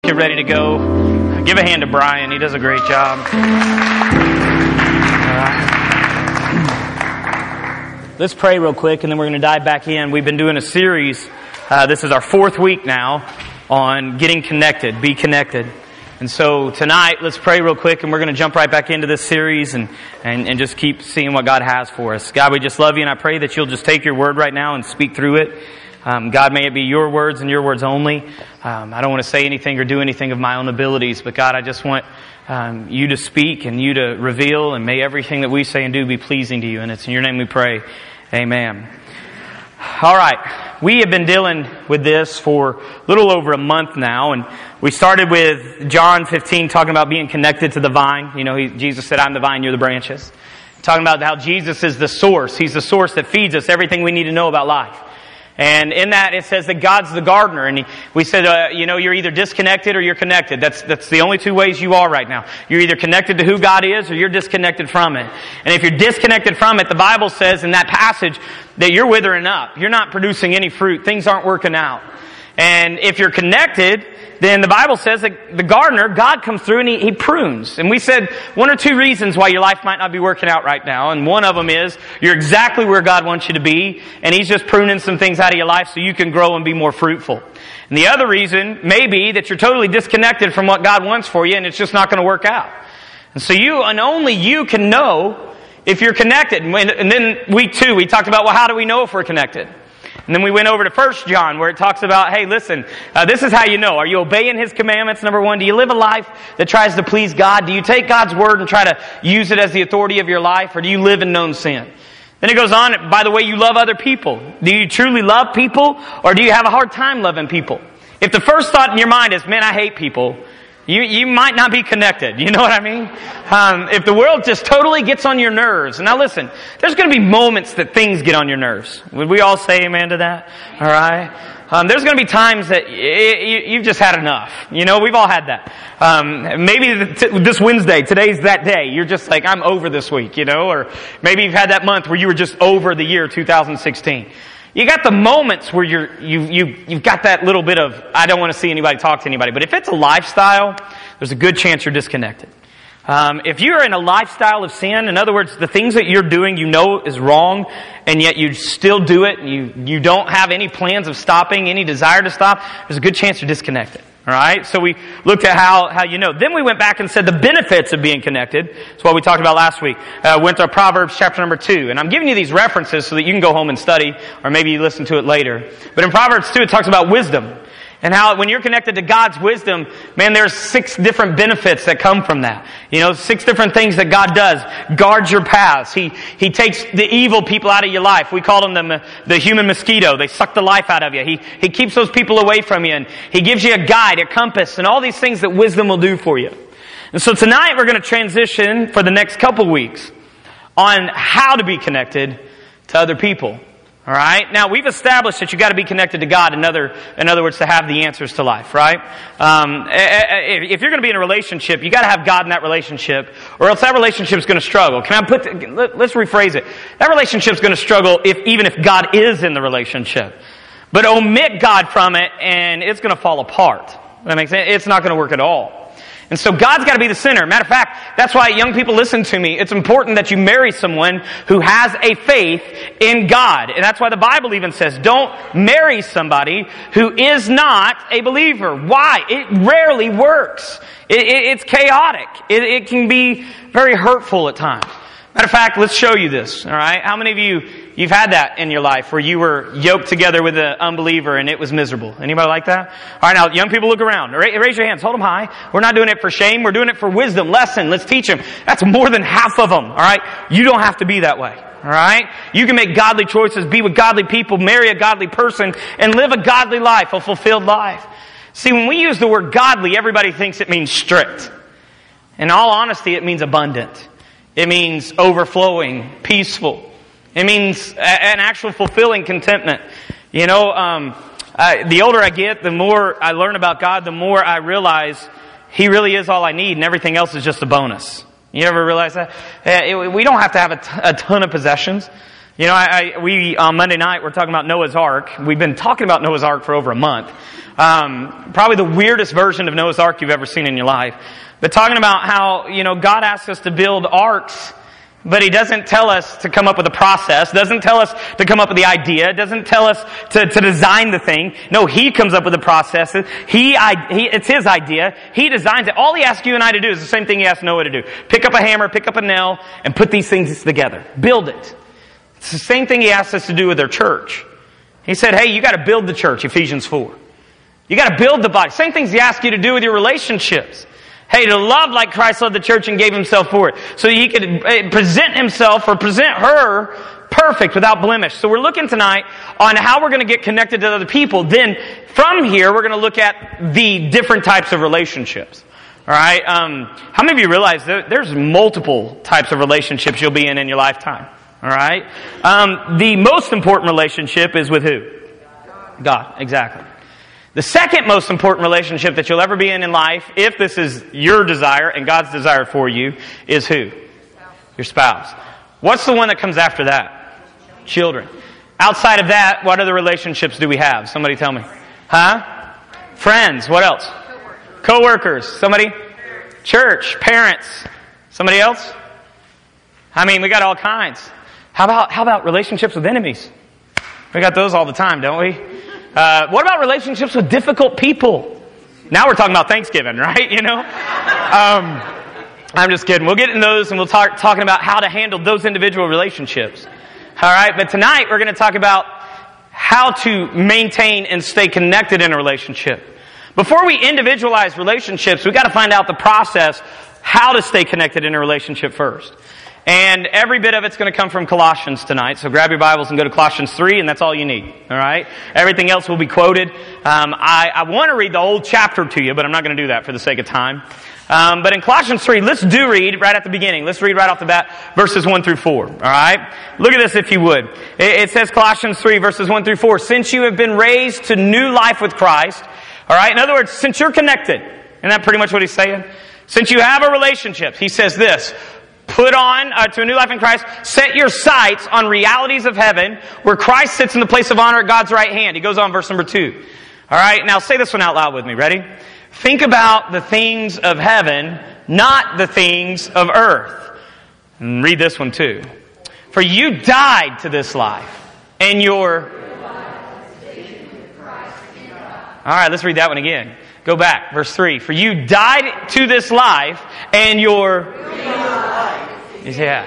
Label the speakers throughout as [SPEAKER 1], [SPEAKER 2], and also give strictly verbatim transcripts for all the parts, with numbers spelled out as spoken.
[SPEAKER 1] get ready to go. Give a hand to Brian. He does a great job. All right. Let's pray real quick, and then we're going to dive back in. We've been doing a series. Uh, this is our fourth week now on getting connected, be connected. And so tonight, let's pray real quick, and we're going to jump right back into this series and, and, and just keep seeing what God has for us. God, we just love you, and I pray that you'll just take your word right now and speak through it. Um, God, may it be your words and your words only. Um, I don't want to say anything or do anything of my own abilities, but God, I just want um, you to speak and you to reveal, and may everything that we say and do be pleasing to you. And it's in your name we pray. Amen. All right. We have been dealing with this for a little over a month now, and we started with John fifteen talking about being connected to the vine. You know, he, Jesus said, I'm the vine, you're the branches. Talking about how Jesus is the source. He's the source that feeds us everything we need to know about life. And in that, it says that God's the gardener. And he, we said, uh, you know, you're either disconnected or you're connected. That's that's the only two ways you are right now. You're either connected to who God is or you're disconnected from it. And if you're disconnected from it, the Bible says in that passage that you're withering up. You're not producing any fruit. Things aren't working out. And if you're connected, then the Bible says that the gardener, God comes through and he, he prunes. And we said one or two reasons why your life might not be working out right now. And one of them is you're exactly where God wants you to be. And He's just pruning some things out of your life so you can grow and be more fruitful. And the other reason may be that you're totally disconnected from what God wants for you and it's just not going to work out. And so you, and only you can know if you're connected. And, when, and then week two, we talked about, well, how do we know if we're connected? And then we went over to First John where it talks about, hey, listen, uh, this is how you know. Are you obeying His commandments, number one? Do you live a life that tries to please God? Do you take God's word and try to use it as the authority of your life? Or do you live in known sin? Then it goes on, by the way, you love other people. Do you truly love people? Or do you have a hard time loving people? If the first thought in your mind is, man, I hate people, You you might not be connected. You know what I mean? Um, if the world just totally gets on your nerves. And now listen, there's going to be moments that things get on your nerves. Would we all say amen to that? All right? Um, there's going to be times that y- y- you've just had enough. You know, we've all had that. Um, maybe t- this Wednesday, today's that day. You're just like, I'm over this week, you know? Or maybe you've had that month where you were just over the year two thousand sixteen. You got the moments where you're, you, you, you've got that little bit of, I don't want to see anybody talk to anybody. But if it's a lifestyle, there's a good chance you're disconnected. Um, if you're in a lifestyle of sin, in other words, the things that you're doing you know is wrong, and yet you still do it, and you, you don't have any plans of stopping, any desire to stop, there's a good chance you're disconnected. All right? So we looked at how, how you know. Then we went back and said the benefits of being connected. That's what we talked about last week. Uh, went to Proverbs chapter number two. And I'm giving you these references so that you can go home and study, or maybe you listen to it later. But in Proverbs two, it talks about wisdom. And how when you're connected to God's wisdom, man, there's six different benefits that come from that. You know, six different things that God does. Guards your paths. He He takes the evil people out of your life. We call them the, the human mosquito. They suck the life out of you. He He keeps those people away from you. And He gives you a guide, a compass, and all these things that wisdom will do for you. And so tonight we're going to transition for the next couple weeks on how to be connected to other people. All right. Now we've established that you got to be connected to God. In other, in other words, to have the answers to life. Right. Um, if you're going to be in a relationship, you got to have God in that relationship, or else that relationship is going to struggle. Can I put? Let's rephrase it. That relationship is going to struggle if even if God is in the relationship. But omit God from it, and it's going to fall apart. That makes sense. It's not going to work at all. And so God's got to be the center. Matter of fact, that's why young people listen to me. It's important that you marry someone who has a faith in God. And that's why the Bible even says, don't marry somebody who is not a believer. Why? It rarely works. It, it, it's chaotic. It, it can be very hurtful at times. Matter of fact, let's show you this. All right? How many of you, you've had that in your life where you were yoked together with an unbeliever and it was miserable? Anybody like that? All right, now, young people, look around. Raise your hands. Hold them high. We're not doing it for shame. We're doing it for wisdom, lesson. Let's teach them. That's more than half of them. All right? You don't have to be that way. All right? You can make godly choices, be with godly people, marry a godly person, and live a godly life, a fulfilled life. See, when we use the word godly, everybody thinks it means strict. In all honesty, it means abundant. It means overflowing, peaceful. It means an actual fulfilling contentment. You know, um, I, the older I get, the more I learn about God, the more I realize He really is all I need and everything else is just a bonus. You ever realize that? Uh, it, we don't have to have a, t- a ton of possessions. You know, I, I, we on Monday night we're talking about Noah's Ark. We've been talking about Noah's Ark for over a month. Um, probably the weirdest version of Noah's Ark you've ever seen in your life. But talking about how, you know, God asks us to build arks, but He doesn't tell us to come up with a process, doesn't tell us to come up with the idea, doesn't tell us to, to design the thing. No, He comes up with the process. He, I, he, it's His idea. He designs it. All He asks you and I to do is the same thing He asked Noah to do. Pick up a hammer, pick up a nail, and put these things together. Build it. It's the same thing He asked us to do with our church. He said, hey, you got to build the church, Ephesians four. You got to build the body. Same things He asked you to do with your relationships. Hey, to love like Christ loved the church and gave Himself for it. So He could present Himself or present her perfect without blemish. So we're looking tonight on how we're going to get connected to other people. Then from here, we're going to look at the different types of relationships. All right? Um, how many of you realize that there's multiple types of relationships you'll be in in your lifetime? All right? Um, the most important relationship is with who? God. Exactly. The second most important relationship that you'll ever be in in life, if this is your desire and God's desire for you, is who? Your spouse. What's the one that comes after that? Children. Outside of that, what other relationships do we have? Somebody tell me. Huh? Friends. What else? Co-workers. Somebody? Church. Parents. Somebody else? I mean, we got all kinds. How about how about relationships with enemies? We got those all the time, don't we? Uh, what about relationships with difficult people? Now we're talking about Thanksgiving, right? You know? Um, I'm just kidding. We'll get into those and we'll talk talking about how to handle those individual relationships. All right? But tonight we're going to talk about how to maintain and stay connected in a relationship. Before we individualize relationships, we've got to find out the process how to stay connected in a relationship first. And every bit of it's going to come from Colossians tonight. So grab your Bibles and go to Colossians three, and that's all you need. All right? Everything else will be quoted. Um, I, I want to read the whole chapter to you, but I'm not going to do that for the sake of time. Um, but in Colossians three, let's do read right at the beginning. Let's read right off the bat, verses one through four. All right? Look at this if you would. It, it says Colossians three, verses one through four. Since you have been raised to new life with Christ. All right? In other words, since you're connected. Isn't that pretty much what he's saying? Since you have a relationship, he says this. Put on uh, to a new life in Christ. Set your sights on realities of heaven, where Christ sits in the place of honor at God's right hand. He goes on, verse number two. All right, now say this one out loud with me. Ready? Think about the things of heaven, not the things of earth. And read this one too. For you died to this life, and your... All right, let's read that one again. Go back, verse three. For you died to this life, and your... Yeah.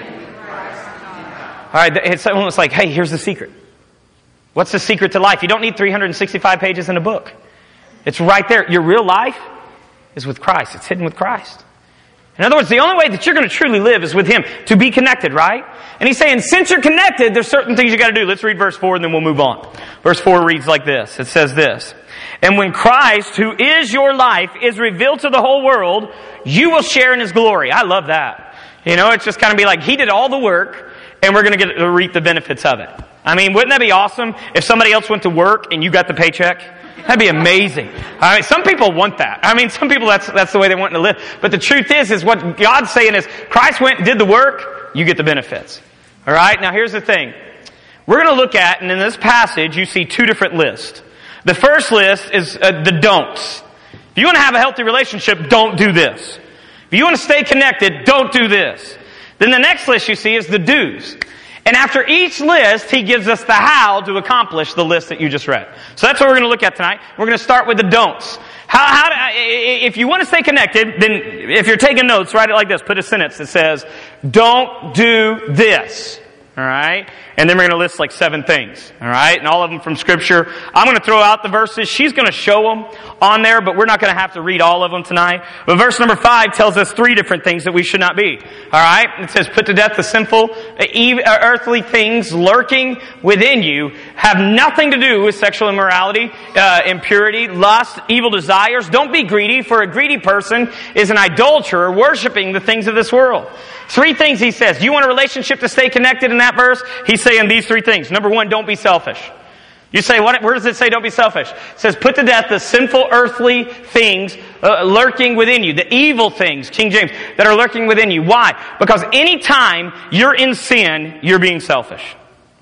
[SPEAKER 1] All right, it's almost like, hey, here's the secret. What's the secret to life? You don't need three hundred sixty-five pages in a book. It's right there. Your real life is with Christ. It's hidden with Christ. In other words, the only way that you're going to truly live is with Him, to be connected, right? And he's saying, since you're connected, there's certain things you got to do. Let's read verse four and then we'll move on. Verse four reads like this. It says this. And when Christ, who is your life, is revealed to the whole world, you will share in His glory. I love that. You know, it's just kind of be like, He did all the work, and we're going to get to reap the benefits of it. I mean, wouldn't that be awesome if somebody else went to work and you got the paycheck? That'd be amazing. I mean, some people want that. I mean, some people, that's that's the way they want to live. But the truth is, is what God's saying is, Christ went and did the work, you get the benefits. All right? Now, here's the thing. We're going to look at, and in this passage, you see two different lists. The first list is uh, the don'ts. If you want to have a healthy relationship, don't do this. If you want to stay connected, don't do this. Then the next list you see is the do's. And after each list, he gives us the how to accomplish the list that you just read. So that's what we're going to look at tonight. We're going to start with the don'ts. How, how to, if you want to stay connected, then if you're taking notes, write it like this. Put a sentence that says, don't do this. All right? And then we're going to list like seven things. All right? And all of them from Scripture. I'm going to throw out the verses. She's going to show them on there, but we're not going to have to read all of them tonight. But verse number five tells us three different things that we should not be. All right? It says, put to death the sinful, earthly things lurking within you. Have nothing to do with sexual immorality, uh, impurity, lust, evil desires. Don't be greedy, for a greedy person is an idolater, worshiping the things of this world. Three things he says. Do you want a relationship to stay connected in that verse? He's saying these three things. Number one, don't be selfish. You say, what? Where does it say don't be selfish? It says, put to death the sinful earthly things uh, lurking within you. The evil things, King James, that are lurking within you. Why? Because anytime you're in sin, you're being selfish.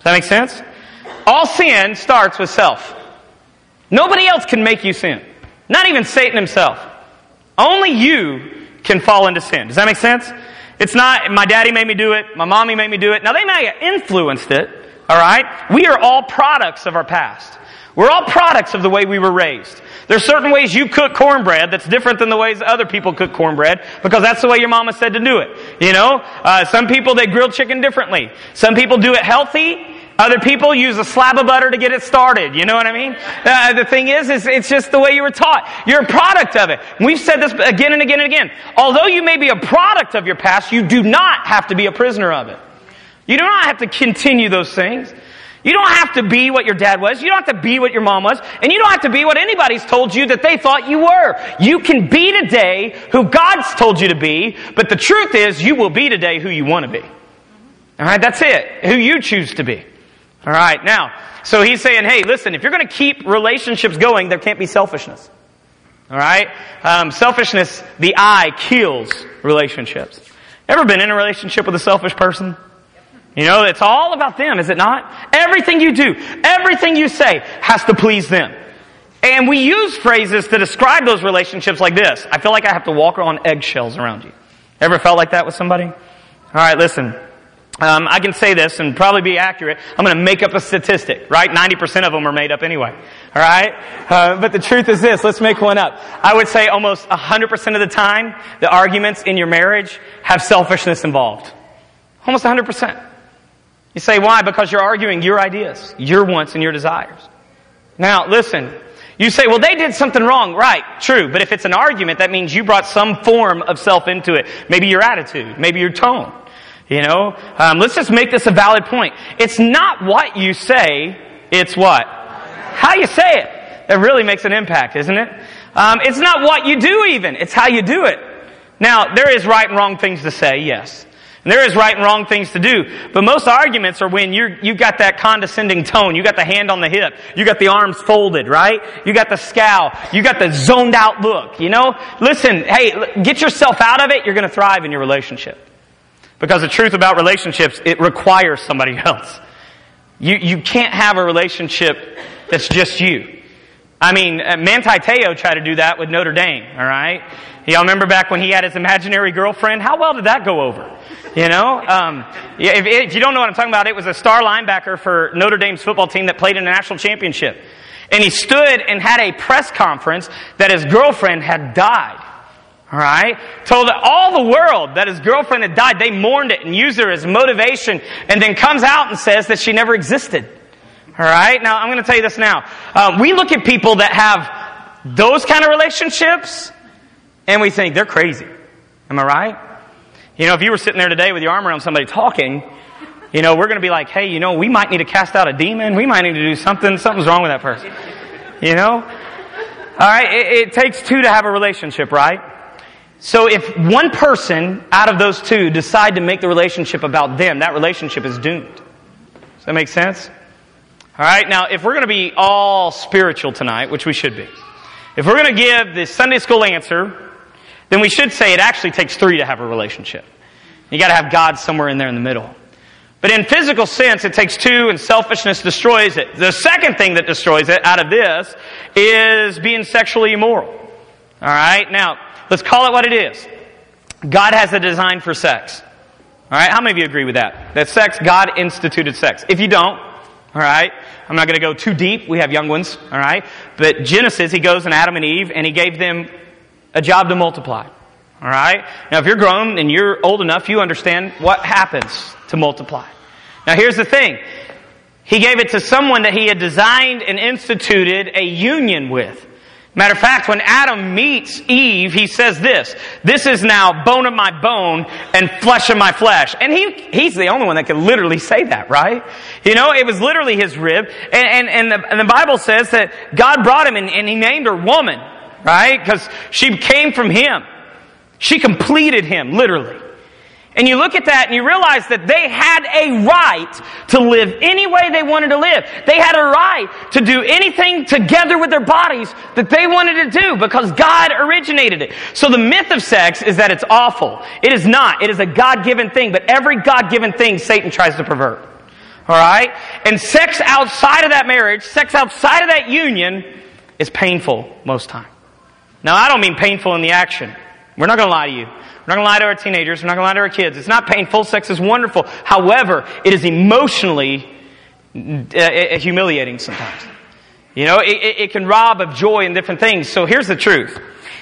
[SPEAKER 1] Does that make sense? All sin starts with self. Nobody else can make you sin. Not even Satan himself. Only you can fall into sin. Does that make sense? It's not, my daddy made me do it, my mommy made me do it. Now they may have influenced it, all right? We are all products of our past. We're all products of the way we were raised. There's certain ways you cook cornbread that's different than the ways other people cook cornbread because that's the way your mama said to do it. You know, uh, some people, they grill chicken differently. Some people do it healthy. Other people use a slab of butter to get it started. You know what I mean? Uh, the thing is, is, it's just the way you were taught. You're a product of it. We've said this again and again and again. Although you may be a product of your past, you do not have to be a prisoner of it. You do not have to continue those things. You don't have to be what your dad was. You don't have to be what your mom was. And you don't have to be what anybody's told you that they thought you were. You can be today who God's told you to be, but the truth is you will be today who you want to be. All right, that's it. Who you choose to be. All right, now, so he's saying, hey, listen, if you're going to keep relationships going, there can't be selfishness. All right? Um, selfishness, the I, kills relationships. Ever been in a relationship with a selfish person? You know, it's all about them, is it not? Everything you do, everything you say has to please them. And we use phrases to describe those relationships like this. I feel like I have to walk on eggshells around you. Ever felt like that with somebody? All right, listen. Um, I can say this and probably be accurate. I'm going to make up a statistic, right? ninety percent of them are made up anyway. All right? Uh, but the truth is this. Let's make one up. I would say almost one hundred percent of the time, the arguments in your marriage have selfishness involved. Almost one hundred percent. You say, why? Because you're arguing your ideas, your wants, and your desires. Now, listen. You say, well, they did something wrong. Right, true. But if it's an argument, that means you brought some form of self into it. Maybe your attitude. Maybe your tone. You know, um, let's just make this a valid point. It's not what you say, it's what? How you say it. That really makes an impact, isn't it? Um, it's not what you do even, it's how you do it. Now, there is right and wrong things to say, yes. And there is right and wrong things to do. But most arguments are when you're, you got that condescending tone, you got the hand on the hip, you got the arms folded, right? You got the scowl, you got the zoned out look, you know? Listen, hey, get yourself out of it, you're going to thrive in your relationship. Because the truth about relationships, it requires somebody else. You you can't have a relationship that's just you. I mean, Manti Te'o tried to do that with Notre Dame, all right? Y'all remember back when he had his imaginary girlfriend? How well did that go over? You know? Um, if, if you don't know what I'm talking about, it was a star linebacker for Notre Dame's football team that played in a national championship. And he stood and had a press conference that his girlfriend had died. All right? Told all the world that his girlfriend had died. They mourned it and used her as motivation, and then comes out and says that she never existed. All right? Now, I'm going to tell you this now. Uh, we look at people that have those kind of relationships, and we think they're crazy. Am I right? You know, if you were sitting there today with your arm around somebody talking, you know, we're going to be like, hey, you know, we might need to cast out a demon. We might need to do something. Something's wrong with that person. You know? All right? It, it takes two to have a relationship, right? So if one person out of those two decide to make the relationship about them, that relationship is doomed. Does that make sense? All right, now if we're going to be all spiritual tonight, which we should be, if we're going to give the Sunday school answer, then we should say it actually takes three to have a relationship. You got to have God somewhere in there in the middle. But in physical sense, it takes two, and selfishness destroys it. The second thing that destroys it out of this is being sexually immoral. All right, now let's call it what it is. God has a design for sex. All right, how many of you agree with that? That sex, God instituted sex. If you don't, all right, I'm not going to go too deep. We have young ones, all right? But Genesis, he goes and Adam and Eve, and he gave them a job to multiply. All right? Now, if you're grown and you're old enough, you understand what happens to multiply. Now, here's the thing. He gave it to someone that he had designed and instituted a union with. Matter of fact, when Adam meets Eve, he says this, this is now bone of my bone and flesh of my flesh. And he he's the only one that can literally say that, right? You know, it was literally his rib. And, and, and, the, and the Bible says that God brought him and, and he named her woman, right? Because she came from him. She completed him, literally. And you look at that and you realize that they had a right to live any way they wanted to live. They had a right to do anything together with their bodies that they wanted to do because God originated it. So the myth of sex is that it's awful. It is not. It is a God-given thing, but every God-given thing Satan tries to pervert. All right? And sex outside of that marriage, sex outside of that union is painful most time. Now, I don't mean painful in the action. We're not going to lie to you. We're not going to lie to our teenagers. We're not going to lie to our kids. It's not painful. Sex is wonderful. However, it is emotionally uh, humiliating sometimes. You know, it, it can rob of joy and different things. So here's the truth.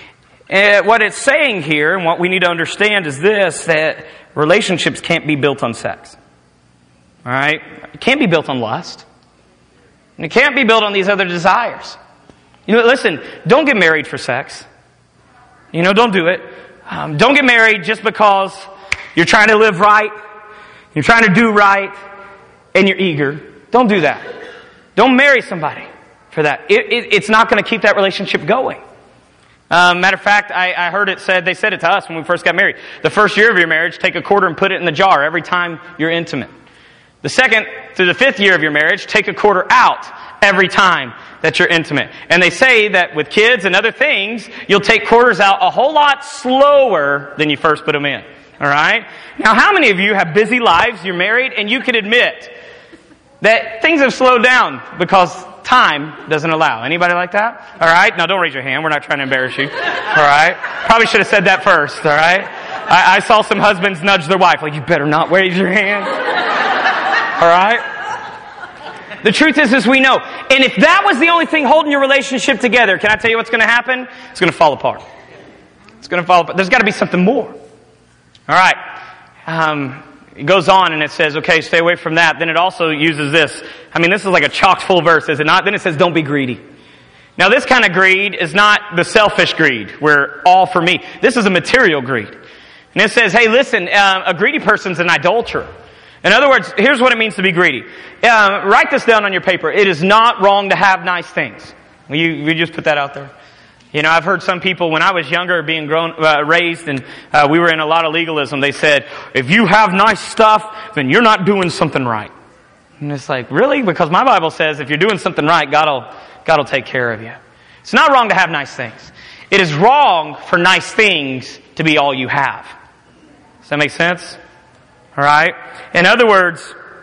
[SPEAKER 1] Uh, what it's saying here, and what we need to understand is this, that relationships can't be built on sex. All right? It can't be built on lust. And it can't be built on these other desires. You know, listen, don't get married for sex. You know, don't do it. Um, don't get married just because you're trying to live right, you're trying to do right, and you're eager. Don't do that. Don't marry somebody for that. It, it, it's not going to keep that relationship going. Um, matter of fact, I, I heard it said, they said it to us when we first got married. The first year of your marriage, take a quarter and put it in the jar every time you're intimate. The second through the fifth year of your marriage, take a quarter out every time that you're intimate. And they say that with kids and other things, you'll take quarters out a whole lot slower than you first put them in. All right? Now, how many of you have busy lives, you're married, and you can admit that things have slowed down because time doesn't allow? Anybody like that? All right? Now, don't raise your hand. We're not trying to embarrass you. All right? Probably should have said that first. All right? I, I saw some husbands nudge their wife, like, you better not raise your hand. All right? The truth is, is we know. And if that was the only thing holding your relationship together, can I tell you what's going to happen? It's going to fall apart. It's going to fall apart. There's got to be something more. All right. Um, it goes on and it says, okay, stay away from that. Then it also uses this. I mean, this is like a chock full verse, is it not? Then it says, don't be greedy. Now, this kind of greed is not the selfish greed, where all for me. This is a material greed. And it says, hey, listen, uh, a greedy person's an adulterer. In other words, here's what it means to be greedy. Uh, write this down on your paper. It is not wrong to have nice things. Will you, will you just put that out there? You know, I've heard some people, when I was younger, being grown, uh, raised, and uh, we were in a lot of legalism, they said, if you have nice stuff, then you're not doing something right. And it's like, really? Because my Bible says if you're doing something right, God will, God will take care of you. It's not wrong to have nice things. It is wrong for nice things to be all you have. Does that make sense? All right? In other words,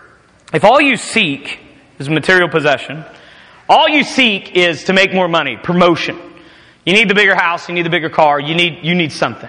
[SPEAKER 1] if all you seek is material possession, all you seek is to make more money, promotion. You need the bigger house, you need the bigger car, you need you need something.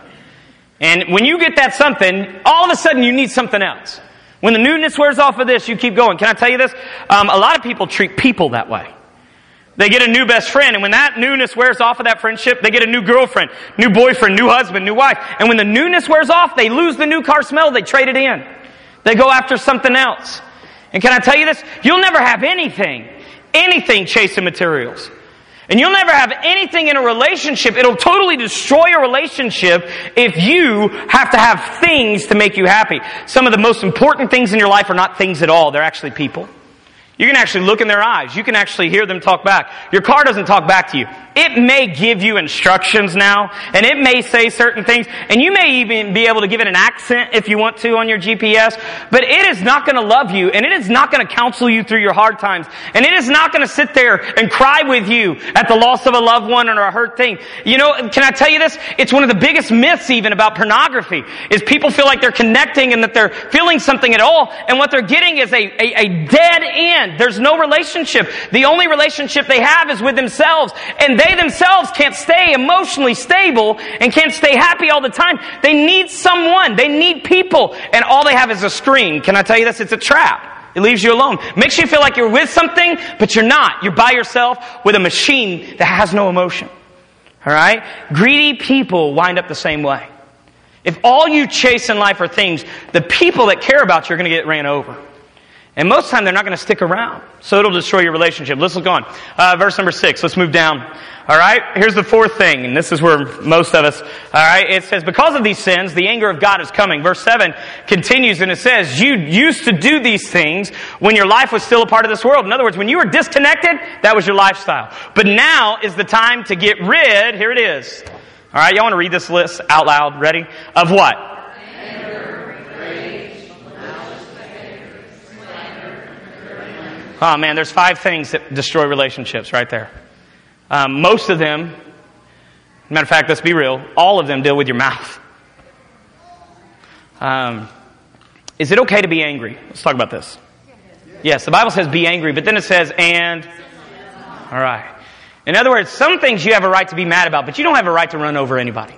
[SPEAKER 1] And when you get that something, all of a sudden you need something else. When the newness wears off of this, you keep going. Can I tell you this? Um, a lot of people treat people that way. They get a new best friend, and when that newness wears off of that friendship, they get a new girlfriend, new boyfriend, new husband, new wife. And when the newness wears off, they lose the new car smell, they trade it in. They go after something else. And can I tell you this? You'll never have anything, anything chasing materials. And you'll never have anything in a relationship. It'll totally destroy a relationship if you have to have things to make you happy. Some of the most important things in your life are not things at all. They're actually people. You can actually look in their eyes. You can actually hear them talk back. Your car doesn't talk back to you. It may give you instructions now, and it may say certain things, and you may even be able to give it an accent if you want to on your G P S, but it is not going to love you, and it is not going to counsel you through your hard times, and it is not going to sit there and cry with you at the loss of a loved one or a hurt thing. You know, can I tell you this? It's one of the biggest myths even about pornography, is people feel like they're connecting and that they're feeling something at all, and what they're getting is a, a, a dead end. There's no relationship. The only relationship they have is with themselves. And they themselves can't stay emotionally stable and can't stay happy all the time. They need someone. They need people. And all they have is a screen. Can I tell you this? It's a trap. It leaves you alone. Makes you feel like you're with something, but you're not. You're by yourself with a machine that has no emotion. All right? Greedy people wind up the same way. If all you chase in life are things, the people that care about you are going to get ran over. And most of the time, they're not going to stick around. So it'll destroy your relationship. Let's look on. Uh, verse number six. Let's move down. All right? Here's the fourth thing, and this is where most of us, all right? It says, because of these sins, the anger of God is coming. Verse seven continues, and it says, you used to do these things when your life was still a part of this world. In other words, when you were disconnected, that was your lifestyle. But now is the time to get rid, here it is. All right, y'all want to read this list out loud? Ready? Of what? Oh man, there's five things that destroy relationships right there. Um, most of them, matter of fact, let's be real, all of them deal with your mouth. Um, is it okay to be angry? Let's talk about this. Yes, the Bible says be angry, but then it says, and... All right. In other words, some things you have a right to be mad about, but you don't have a right to run over anybody.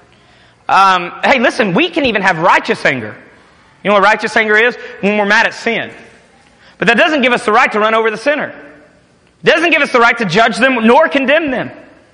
[SPEAKER 1] Um, hey, listen, we can even have righteous anger. You know what righteous anger is? When we're mad at sin. But that doesn't give us the right to run over the sinner. It doesn't give us the right to judge them nor condemn them.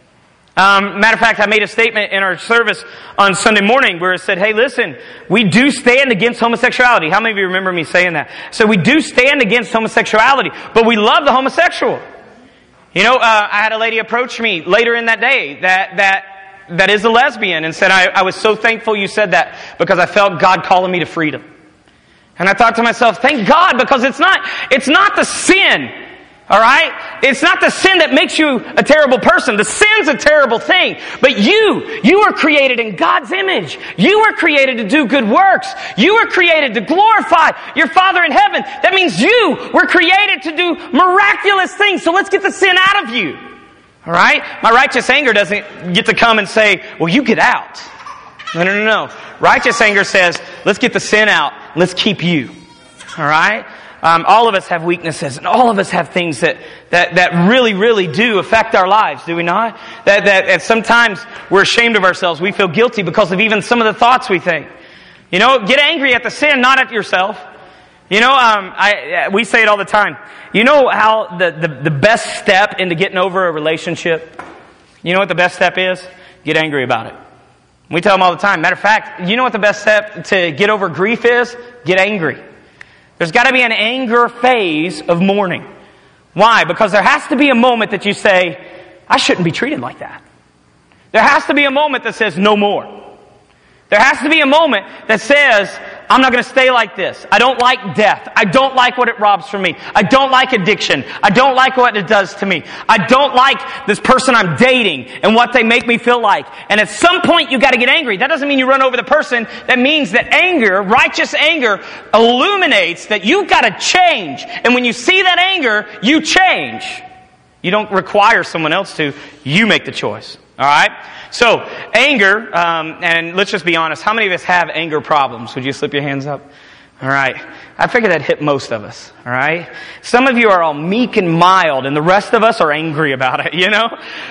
[SPEAKER 1] Um, matter of fact, I made a statement in our service on Sunday morning where it said, hey, listen, we do stand against homosexuality. How many of you remember me saying that? So we do stand against homosexuality, but we love the homosexual. You know, uh, I had a lady approach me later in that day that that that is a lesbian and said, I, I was so thankful you said that because I felt God calling me to freedom. And I thought to myself, thank God, because it's not it's not the sin. All right? It's not the sin that makes you a terrible person. The sin's a terrible thing. But you, you were created in God's image. You were created to do good works. You were created to glorify your Father in heaven. That means you were created to do miraculous things. So let's get the sin out of you. All right? My righteous anger doesn't get to come and say, well, you get out. No, no, no, no. Righteous anger says, let's get the sin out. Let's keep you. All right? Um, all of us have weaknesses, and all of us have things that, that, that really, really do affect our lives, do we not? That, that, that sometimes we're ashamed of ourselves. We feel guilty because of even some of the thoughts we think. You know, get angry at the sin, not at yourself. You know, um, I, we say it all the time. You know how the, the, the best step into getting over a relationship? You know what the best step is? Get angry about it. We tell them all the time. Matter of fact, you know what the best step to get over grief is? Get angry. There's got to be an anger phase of mourning. Why? Because there has to be a moment that you say, I shouldn't be treated like that. There has to be a moment that says, no more. There has to be a moment that says, I'm not going to stay like this. I don't like death. I don't like what it robs from me. I don't like addiction. I don't like what it does to me. I don't like this person I'm dating and what they make me feel like. And at some point you got to get angry. That doesn't mean you run over the person. That means that anger, righteous anger, illuminates that you've got to change. And when you see that anger, you change. You don't require someone else to. You make the choice. All right? So, anger, um, and let's just be honest, how many of us have anger problems? Would you slip your hands up? All right. I figured that hit most of us. All right? Some of you are all meek and mild, and the rest of us are angry about it, you know?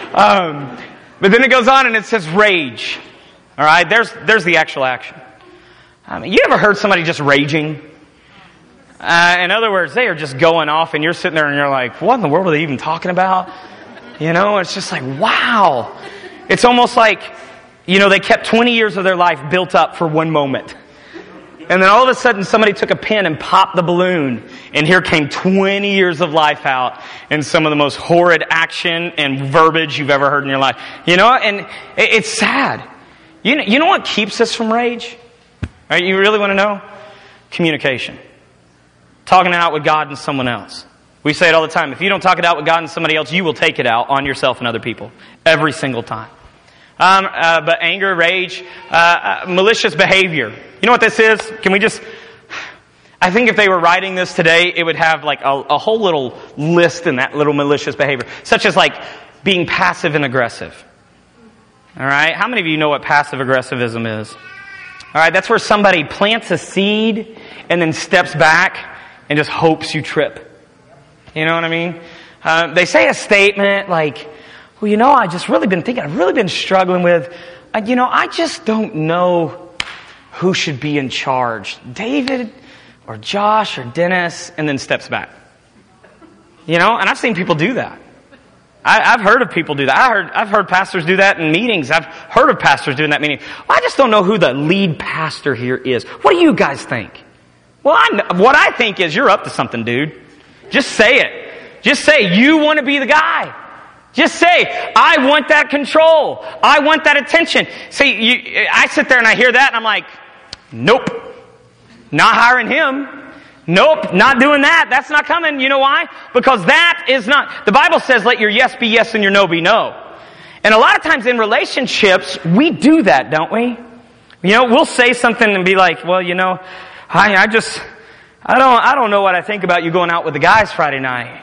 [SPEAKER 1] Um, but then it goes on and it says rage. All right? There's, there's the actual action. I mean, you ever heard somebody just raging? Uh, in other words, they are just going off, and you're sitting there and you're like, what in the world are they even talking about? You know, it's just like, wow. It's almost like, you know, they kept twenty years of their life built up for one moment. And then all of a sudden somebody took a pin and popped the balloon. And here came twenty years of life out and some of the most horrid action and verbiage you've ever heard in your life. You know, and it's sad. You know, you know what keeps us from rage? Right? You really want to know? Communication. Talking it out with God and someone else. We say it all the time. If you don't talk it out with God and somebody else, you will take it out on yourself and other people. Every single time. Um, uh, but anger, rage, uh, uh, malicious behavior. You know what this is? Can we just... I think if they were writing this today, it would have like a, a whole little list in that little malicious behavior. Such as like being passive and aggressive. All right? How many of you know what passive aggressivism is? All right? That's where somebody plants a seed and then steps back and just hopes you trip. You know what I mean? Uh, they say a statement like, well, you know, I just really been thinking, I've really been struggling with, uh, you know, I just don't know who should be in charge. David or Josh or Dennis, and then steps back. You know, and I've seen people do that. I, I've heard of people do that. I heard, I've heard pastors do that in meetings. I've heard of pastors doing that meeting. Well, I just don't know who the lead pastor here is. What do you guys think? Well, I, what I think is you're up to something, dude. Just say it. Just say you want to be the guy. Just say, I want that control. I want that attention. See, you, I sit there and I hear that and I'm like, nope. Not hiring him. Nope, not doing that. That's not coming. You know why? Because that is not... The Bible says let your yes be yes and your no be no. And a lot of times in relationships, we do that, don't we? You know, we'll say something and be like, well, you know, I, I just... I don't I don't know what I think about you going out with the guys Friday night.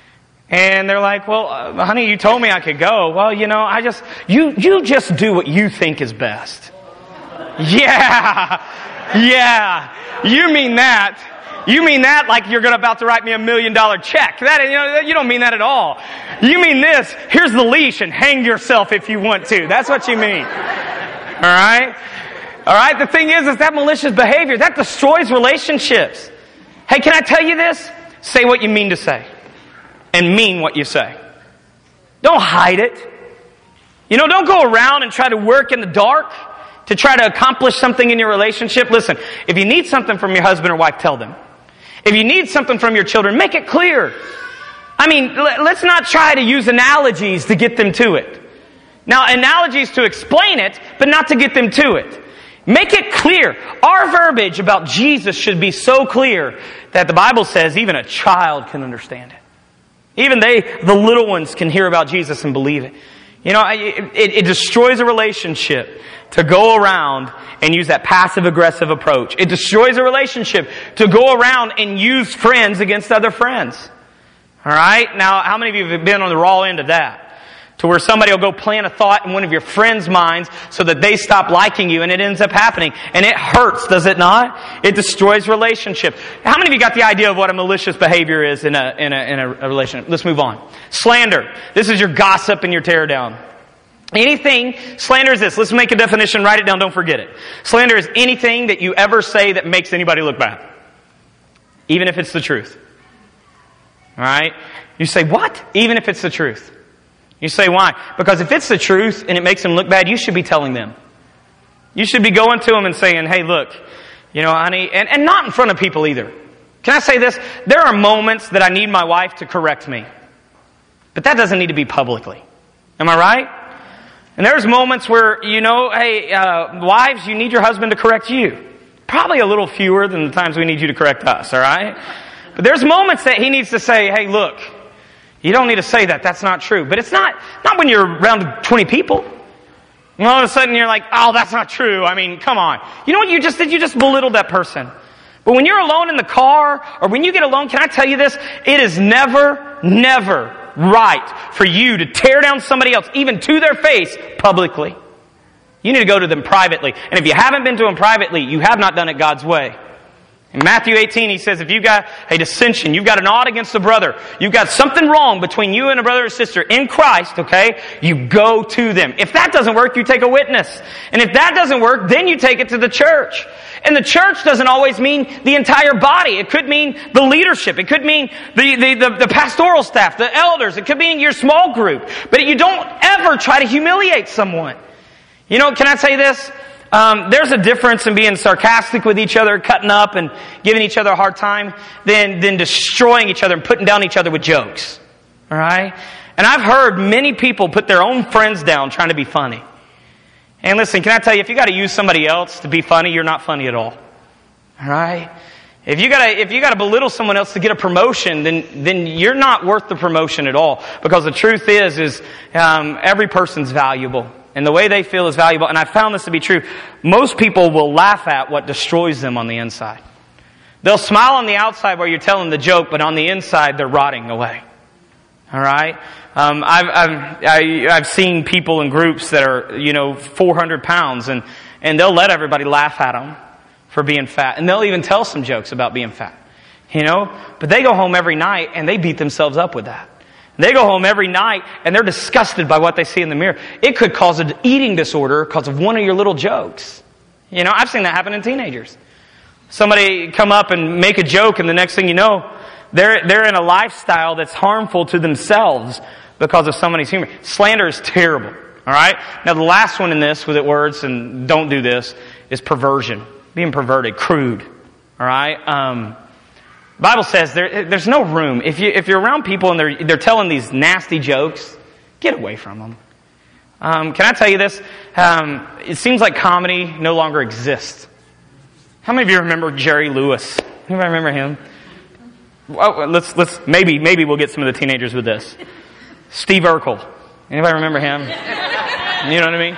[SPEAKER 1] And they're like, well, uh, honey, you told me I could go. Well, you know, I just... You, you just do what you think is best. Yeah. Yeah. You mean that. You mean that like you're gonna about to write me a million dollar check. That, you know, you don't mean that at all. You mean this, here's the leash and hang yourself if you want to. That's what you mean. Alright? Alright? The thing is, is that malicious behavior, that destroys relationships. Hey, can I tell you this? Say what you mean to say. And mean what you say. Don't hide it. You know, don't go around and try to work in the dark to try to accomplish something in your relationship. Listen, if you need something from your husband or wife, tell them. If you need something from your children, make it clear. I mean, let's not try to use analogies to get them to it. Now, analogies to explain it, but not to get them to it. Make it clear. Our verbiage about Jesus should be so clear that the Bible says even a child can understand it. Even they, the little ones, can hear about Jesus and believe it. You know, it, it destroys a relationship to go around and use that passive-aggressive approach. It destroys a relationship to go around and use friends against other friends. All right? Now, how many of you have been on the raw end of that? To where somebody will go plant a thought in one of your friends' minds so that they stop liking you, and it ends up happening. And it hurts, does it not? It destroys relationships. How many of you got the idea of what a malicious behavior is in a, in a, in a relationship? Let's move on. Slander. This is your gossip and your tear down. Anything, slander is this. Let's make a definition, write it down, don't forget it. Slander is anything that you ever say that makes anybody look bad. Even if it's the truth. Alright? You say, what? Even if it's the truth. You say, why? Because if it's the truth and it makes them look bad, you should be telling them. You should be going to them and saying, hey, look, you know, honey, and, and not in front of people either. Can I say this? There are moments that I need my wife to correct me. But that doesn't need to be publicly. Am I right? And there's moments where, you know, hey, uh, wives, you need your husband to correct you. Probably a little fewer than the times we need you to correct us, all right? But there's moments that he needs to say, hey, look, you don't need to say that. That's not true. But it's not, not when you're around twenty people. And all of a sudden you're like, oh, that's not true. I mean, come on. You know what you just did? You just belittled that person. But when you're alone in the car, or when you get alone, can I tell you this? It is never, never right for you to tear down somebody else, even to their face, publicly. You need to go to them privately. And if you haven't been to them privately, you have not done it God's way. In Matthew eighteen, he says, if you've got a dissension, you've got an ought against a brother, you've got something wrong between you and a brother or sister in Christ, okay, you go to them. If that doesn't work, you take a witness. And if that doesn't work, then you take it to the church. And the church doesn't always mean the entire body. It could mean the leadership. It could mean the, the, the, the pastoral staff, the elders. It could mean your small group. But you don't ever try to humiliate someone. You know, can I say this? Um, there's a difference in being sarcastic with each other, cutting up and giving each other a hard time, than, than destroying each other and putting down each other with jokes. All right? And I've heard many people put their own friends down trying to be funny. And listen, can I tell you, if you got to use somebody else to be funny, you're not funny at all. All right? If you got to if you got to belittle someone else to get a promotion, then then you're not worth the promotion at all. Because the truth is, is um, every person's valuable. And the way they feel is valuable. And I found this to be true. Most people will laugh at what destroys them on the inside. They'll smile on the outside while you're telling the joke, but on the inside, they're rotting away. All right? Um, I've, I've, I, I've seen people in groups that are, you know, four hundred pounds, and, and they'll let everybody laugh at them for being fat. And they'll even tell some jokes about being fat. You know? But they go home every night, and they beat themselves up with that. They go home every night and they're disgusted by what they see in the mirror. It could cause an eating disorder because of one of your little jokes. You know, I've seen that happen in teenagers. Somebody come up and make a joke, and the next thing you know, they're they're in a lifestyle that's harmful to themselves because of somebody's humor. Slander is terrible. All right? Now the last one in this with it words, and don't do this, is perversion. Being perverted, crude. All right? Um The Bible says there, there's no room. If, you, if you're around people and they're, they're telling these nasty jokes, get away from them. Um, can I tell you this? Um, it seems like comedy no longer exists. How many of you remember Jerry Lewis? Anybody remember him? Well, let's let's maybe maybe we'll get some of the teenagers with this. Steve Urkel. Anybody remember him? You know what I mean?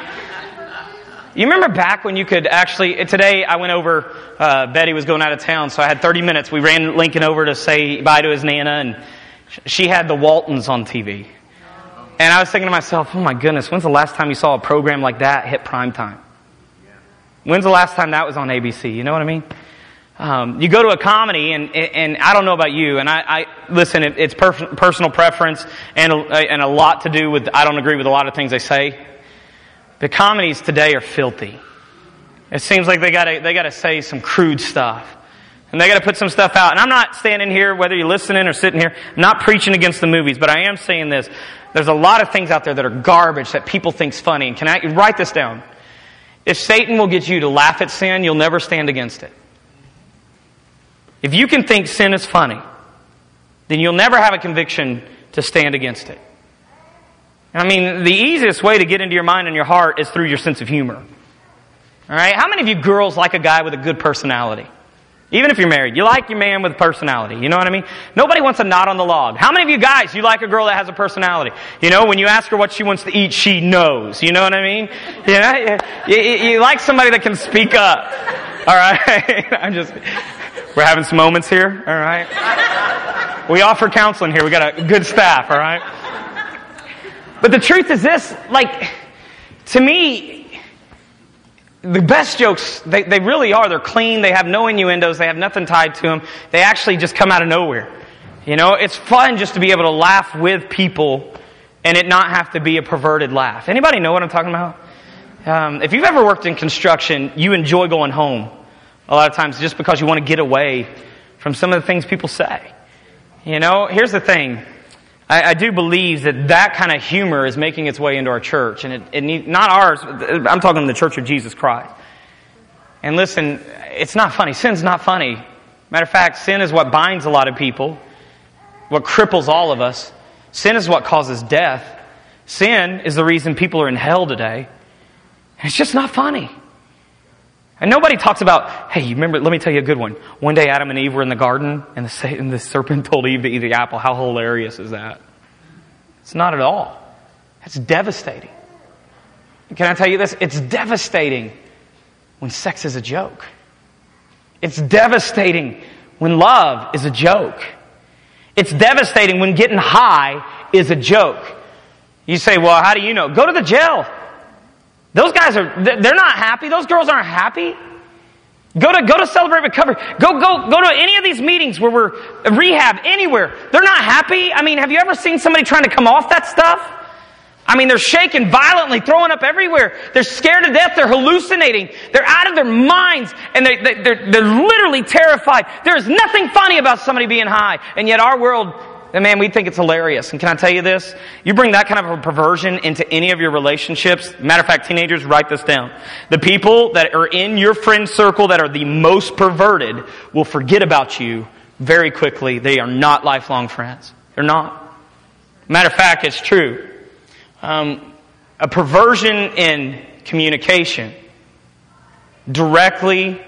[SPEAKER 1] You remember back when you could actually, today I went over, uh, Betty was going out of town, so I had thirty minutes. We ran Lincoln over to say bye to his Nana, and she had the Waltons on T V. And I was thinking to myself, oh my goodness, when's the last time you saw a program like that hit prime time? When's the last time that was on A B C? You know what I mean? Um, you go to a comedy, and and I don't know about you, and I, I listen, it, it's per, personal preference and a, and a lot to do with, I don't agree with a lot of things they say. The comedies today are filthy. It seems like they gotta they gotta say some crude stuff. And they gotta put some stuff out. And I'm not standing here, whether you're listening or sitting here, not preaching against the movies, but I am saying this. There's a lot of things out there that are garbage that people think's funny. And can I write this down? If Satan will get you to laugh at sin, you'll never stand against it. If you can think sin is funny, then you'll never have a conviction to stand against it. I mean, the easiest way to get into your mind and your heart is through your sense of humor. All right? How many of you girls like a guy with a good personality? Even if you're married, you like your man with a personality. You know what I mean? Nobody wants a knot on the log. How many of you guys, you like a girl that has a personality? You know, when you ask her what she wants to eat, she knows. You know what I mean? You know, you, you, you like somebody that can speak up. All right? I'm just, we're having some moments here. All right? We offer counseling here. We got a good staff. All right? But the truth is this, like, to me, the best jokes, they, they really are. They're clean. They have no innuendos. They have nothing tied to them. They actually just come out of nowhere. You know, it's fun just to be able to laugh with people and it not have to be a perverted laugh. Anybody know what I'm talking about? Um, if you've ever worked in construction, you enjoy going home a lot of times just because you want to get away from some of the things people say. You know, here's the thing. I, I do believe that that kind of humor is making its way into our church. And it, it need, not ours, I'm talking the Church of Jesus Christ. And listen, it's not funny. Sin's not funny. Matter of fact, sin is what binds a lot of people, what cripples all of us. Sin is what causes death. Sin is the reason people are in hell today. And it's just not funny. And nobody talks about, hey, you remember, let me tell you a good one. One day Adam and Eve were in the garden and the, Satan, the serpent told Eve to eat the apple. How hilarious is that? It's not at all. It's devastating. Can I tell you this? It's devastating when sex is a joke. It's devastating when love is a joke. It's devastating when getting high is a joke. You say, well, how do you know? Go to the jail. Those guys are, they're not happy. Those girls aren't happy. Go to, go to Celebrate Recovery. Go, go, go to any of these meetings where we're rehab, anywhere. They're not happy. I mean, have you ever seen somebody trying to come off that stuff? I mean, they're shaking violently, throwing up everywhere. They're scared to death. They're hallucinating. They're out of their minds. And they, they, they're, they're literally terrified. There is nothing funny about somebody being high. And yet our world, and man, we think it's hilarious. And can I tell you this? You bring that kind of a perversion into any of your relationships. Matter of fact, teenagers, write this down. The people that are in your friend circle that are the most perverted will forget about you very quickly. They are not lifelong friends. They're not. Matter of fact, it's true. Um, a perversion in communication directly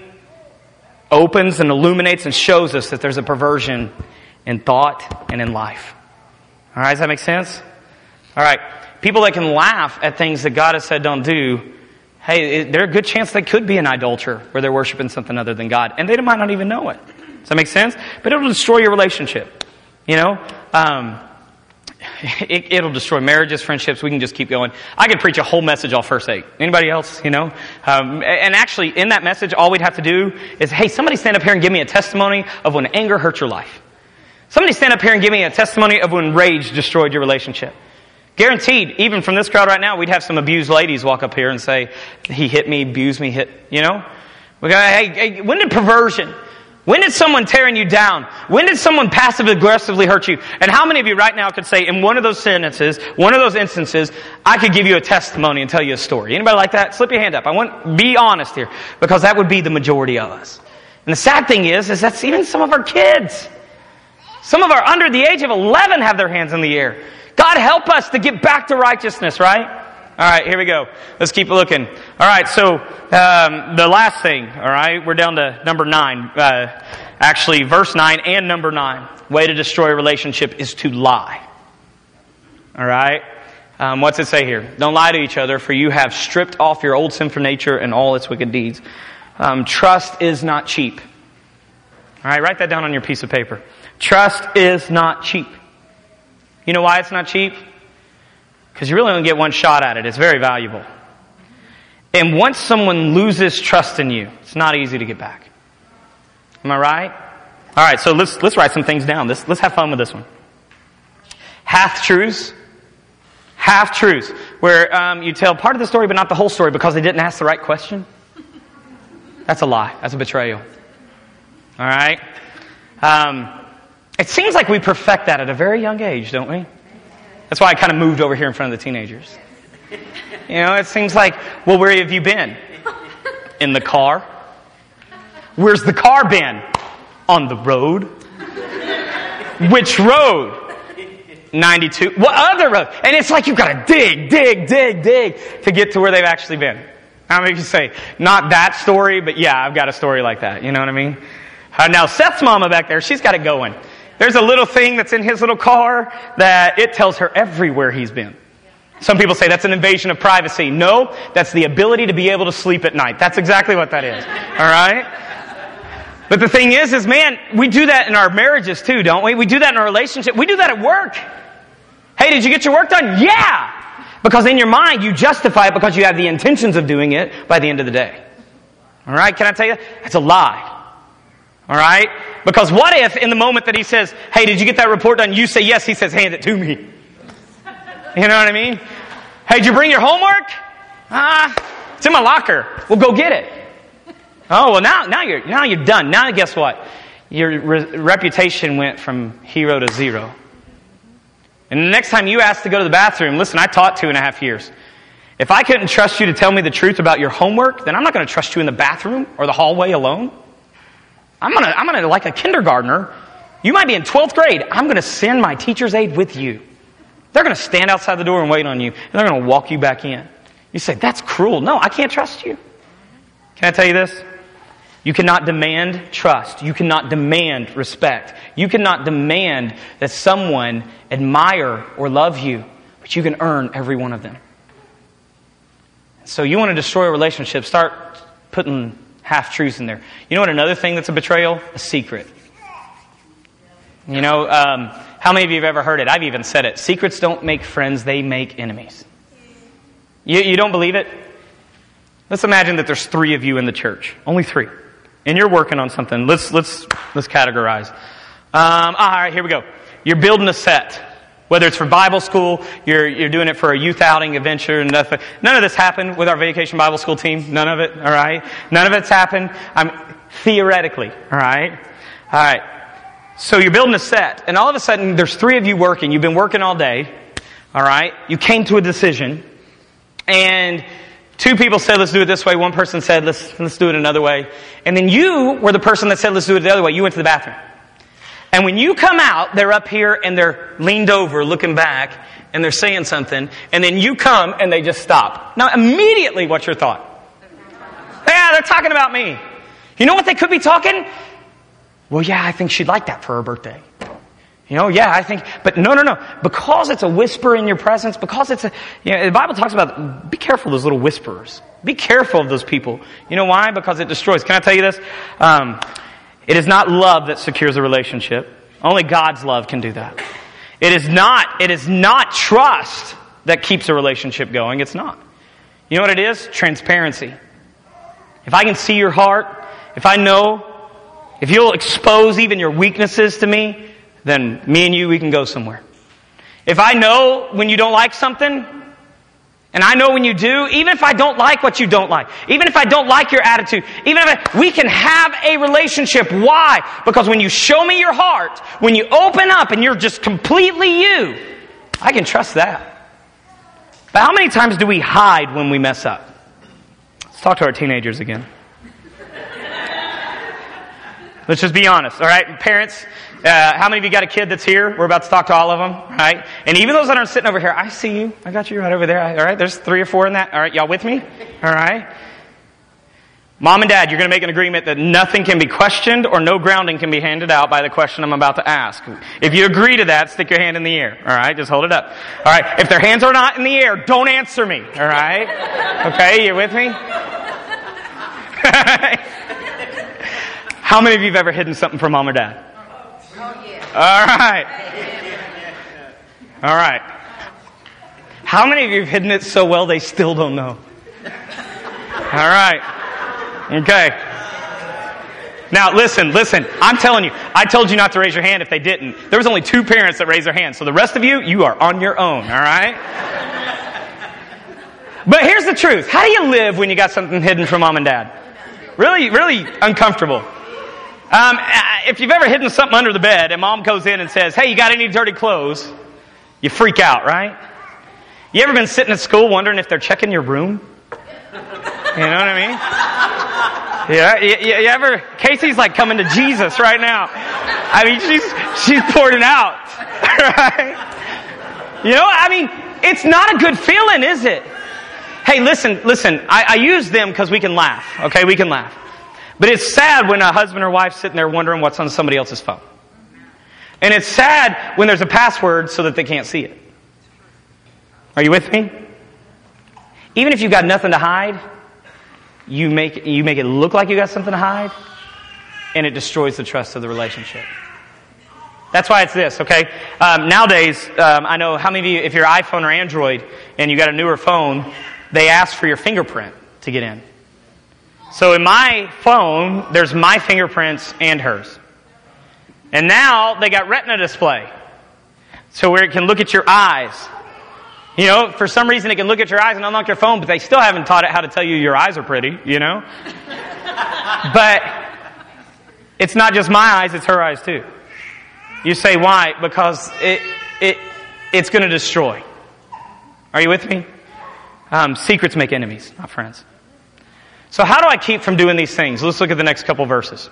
[SPEAKER 1] opens and illuminates and shows us that there's a perversion in thought and in life. All right, does that make sense? All right, people that can laugh at things that God has said don't do, hey, there's a good chance they could be an idolater where they're worshiping something other than God, and they might not even know it. Does that make sense? But it'll destroy your relationship. You know, um, it, it'll destroy marriages, friendships. We can just keep going. I could preach a whole message on first aid. Anybody else? You know, um, and actually, in that message, all we'd have to do is, hey, somebody stand up here and give me a testimony of when anger hurt your life. Somebody stand up here and give me a testimony of when rage destroyed your relationship. Guaranteed, even from this crowd right now, we'd have some abused ladies walk up here and say, he hit me, abused me, hit, you know? We go, hey, hey, when did perversion, when did someone tearing you down, when did someone passive-aggressively hurt you? And how many of you right now could say, in one of those sentences, one of those instances, I could give you a testimony and tell you a story? Anybody like that? Slip your hand up. I want, be honest here, because that would be the majority of us. And the sad thing is, is that's even some of our kids. Some of our under the age of eleven have their hands in the air. God help us to get back to righteousness, right? All right, here we go. Let's keep looking. All right, so um, the last thing, all right, we're down to number nine. Uh, actually, verse nine and number nine. Way to destroy a relationship is to lie. All right? Um, what's it say here? Don't lie to each other, for you have stripped off your old sinful nature and all its wicked deeds. Um, trust is not cheap. All right, write that down on your piece of paper. Trust is not cheap. You know why it's not cheap? Because you really only get one shot at it. It's very valuable. And once someone loses trust in you, it's not easy to get back. Am I right? All right, so let's let's write some things down. Let's, let's have fun with this one. Half-truths. Half-truths. Where um, you tell part of the story but not the whole story because they didn't ask the right question. That's a lie. That's a betrayal. All right? Um, it seems like we perfect that at a very young age, don't we? That's why I kind of moved over here in front of the teenagers. You know, it seems like, well, where have you been? In the car. Where's the car been? On the road. Which road? ninety-two. What other road? And it's like you've got to dig, dig, dig, dig to get to where they've actually been. How many of you say, not that story, but yeah, I've got a story like that. You know what I mean? Uh, now, Seth's mama back there, she's got it going. There's a little thing that's in his little car that it tells her everywhere he's been. Some people say that's an invasion of privacy. No, that's the ability to be able to sleep at night. That's exactly what that is. All right? But the thing is, is man, we do that in our marriages too, don't we? We do that in our relationship. We do that at work. Hey, did you get your work done? Yeah! Because in your mind, you justify it because you have the intentions of doing it by the end of the day. All right? Can I tell you? That's a lie. All right? Because what if in the moment that he says, hey, did you get that report done? You say yes. He says, hand it to me. You know what I mean? Hey, did you bring your homework? Ah, it's in my locker. Well, go get it. Oh, well, now, now you're, now you're done. Now guess what? Your re- reputation went from hero to zero. And the next time you ask to go to the bathroom, listen, I taught two and a half years. If I couldn't trust you to tell me the truth about your homework, then I'm not going to trust you in the bathroom or the hallway alone. I'm going to, I'm going to, like a kindergartner, you might be in twelfth grade. I'm going to send my teacher's aide with you. They're going to stand outside the door and wait on you, and they're going to walk you back in. You say, that's cruel. No, I can't trust you. Can I tell you this? You cannot demand trust. You cannot demand respect. You cannot demand that someone admire or love you, but you can earn every one of them. So you want to destroy a relationship, start putting half-truths in there. You know what another thing that's a betrayal? A secret. You know, um, how many of you have ever heard it? I've even said it. Secrets don't make friends, they make enemies. You, you don't believe it? Let's imagine that there's three of you in the church. Only three. And you're working on something. Let's let's let's categorize. Um, all right, here we go. You're building a set. Whether it's for Bible school, you're you're doing it for a youth outing adventure, and nothing. None of this happened with our Vacation Bible School team. None of it. All right. None of it's happened. I'm theoretically. All right. All right. So you're building a set, and all of a sudden there's three of you working. You've been working all day. All right. You came to a decision, and two people said, let's do it this way. One person said, let's let's do it another way. And then you were the person that said, let's do it the other way. You went to the bathroom. And when you come out, they're up here and they're leaned over looking back and they're saying something. And then you come and they just stop. Now, immediately, what's your thought? Yeah, they're talking about me. You know what they could be talking? Well, yeah, I think she'd like that for her birthday. You know, yeah, I think, but no, no, no. Because it's a whisper in your presence, because it's a, you know, the Bible talks about, be careful of those little whisperers. Be careful of those people. You know why? Because it destroys. Can I tell you this? Um, it is not love that secures a relationship. Only God's love can do that. It is not, it is not trust that keeps a relationship going. It's not. You know what it is? Transparency. If I can see your heart, if I know, if you'll expose even your weaknesses to me, then me and you, we can go somewhere. If I know when you don't like something, and I know when you do, even if I don't like what you don't like, even if I don't like your attitude, even if I, we can have a relationship. Why? Because when you show me your heart, when you open up and you're just completely you, I can trust that. But how many times do we hide when we mess up? Let's talk to our teenagers again. Let's just be honest, all right? Parents, uh, how many of you got a kid that's here? We're about to talk to all of them, right? And even those that aren't sitting over here, I see you. I got you right over there, all right? There's three or four in that. All right, y'all with me? All right? Mom and Dad, you're going to make an agreement that nothing can be questioned or no grounding can be handed out by the question I'm about to ask. If you agree to that, stick your hand in the air, all right? Just hold it up. All right, if their hands are not in the air, don't answer me, all right? Okay, you with me? How many of you have ever hidden something from Mom or Dad?
[SPEAKER 2] Oh, yeah.
[SPEAKER 1] All right. All right. How many of you have hidden it so well they still don't know? All right. Okay. Now, listen, listen. I'm telling you, I told you not to raise your hand if they didn't. There was only two parents that raised their hands. So the rest of you, you are on your own, all right? But here's the truth. How do you live when you got something hidden from mom and dad? Really, really uncomfortable. Um, if you've ever hidden something under the bed and mom goes in and says, hey, you got any dirty clothes? You freak out, right? You ever been sitting at school wondering if they're checking your room? You know what I mean? Yeah, you, you ever, Casey's like coming to Jesus right now. I mean, she's, she's pouring it out. Right? You know, I mean, it's not a good feeling, is it? Hey, listen, listen, I, I use them because we can laugh, okay? We can laugh. But it's sad when a husband or wife sitting there wondering what's on somebody else's phone. And it's sad when there's a password so that they can't see it. Are you with me? Even if you've got nothing to hide, you make, you make it look like you got something to hide, and it destroys the trust of the relationship. That's why it's this, okay? Um, nowadays, um, I know how many of you, if you're iPhone or Android and you got a newer phone, they ask for your fingerprint to get in. So in my phone, there's my fingerprints and hers. And now they got Retina display. So where it can look at your eyes. You know, for some reason it can look at your eyes and unlock your phone, but they still haven't taught it how to tell you your eyes are pretty, you know? But it's not just my eyes, it's her eyes too. You say, why? Because it it it's going to destroy. Are you with me? Um, secrets make enemies, not friends. So how do I keep from doing these things? Let's look at the next couple verses.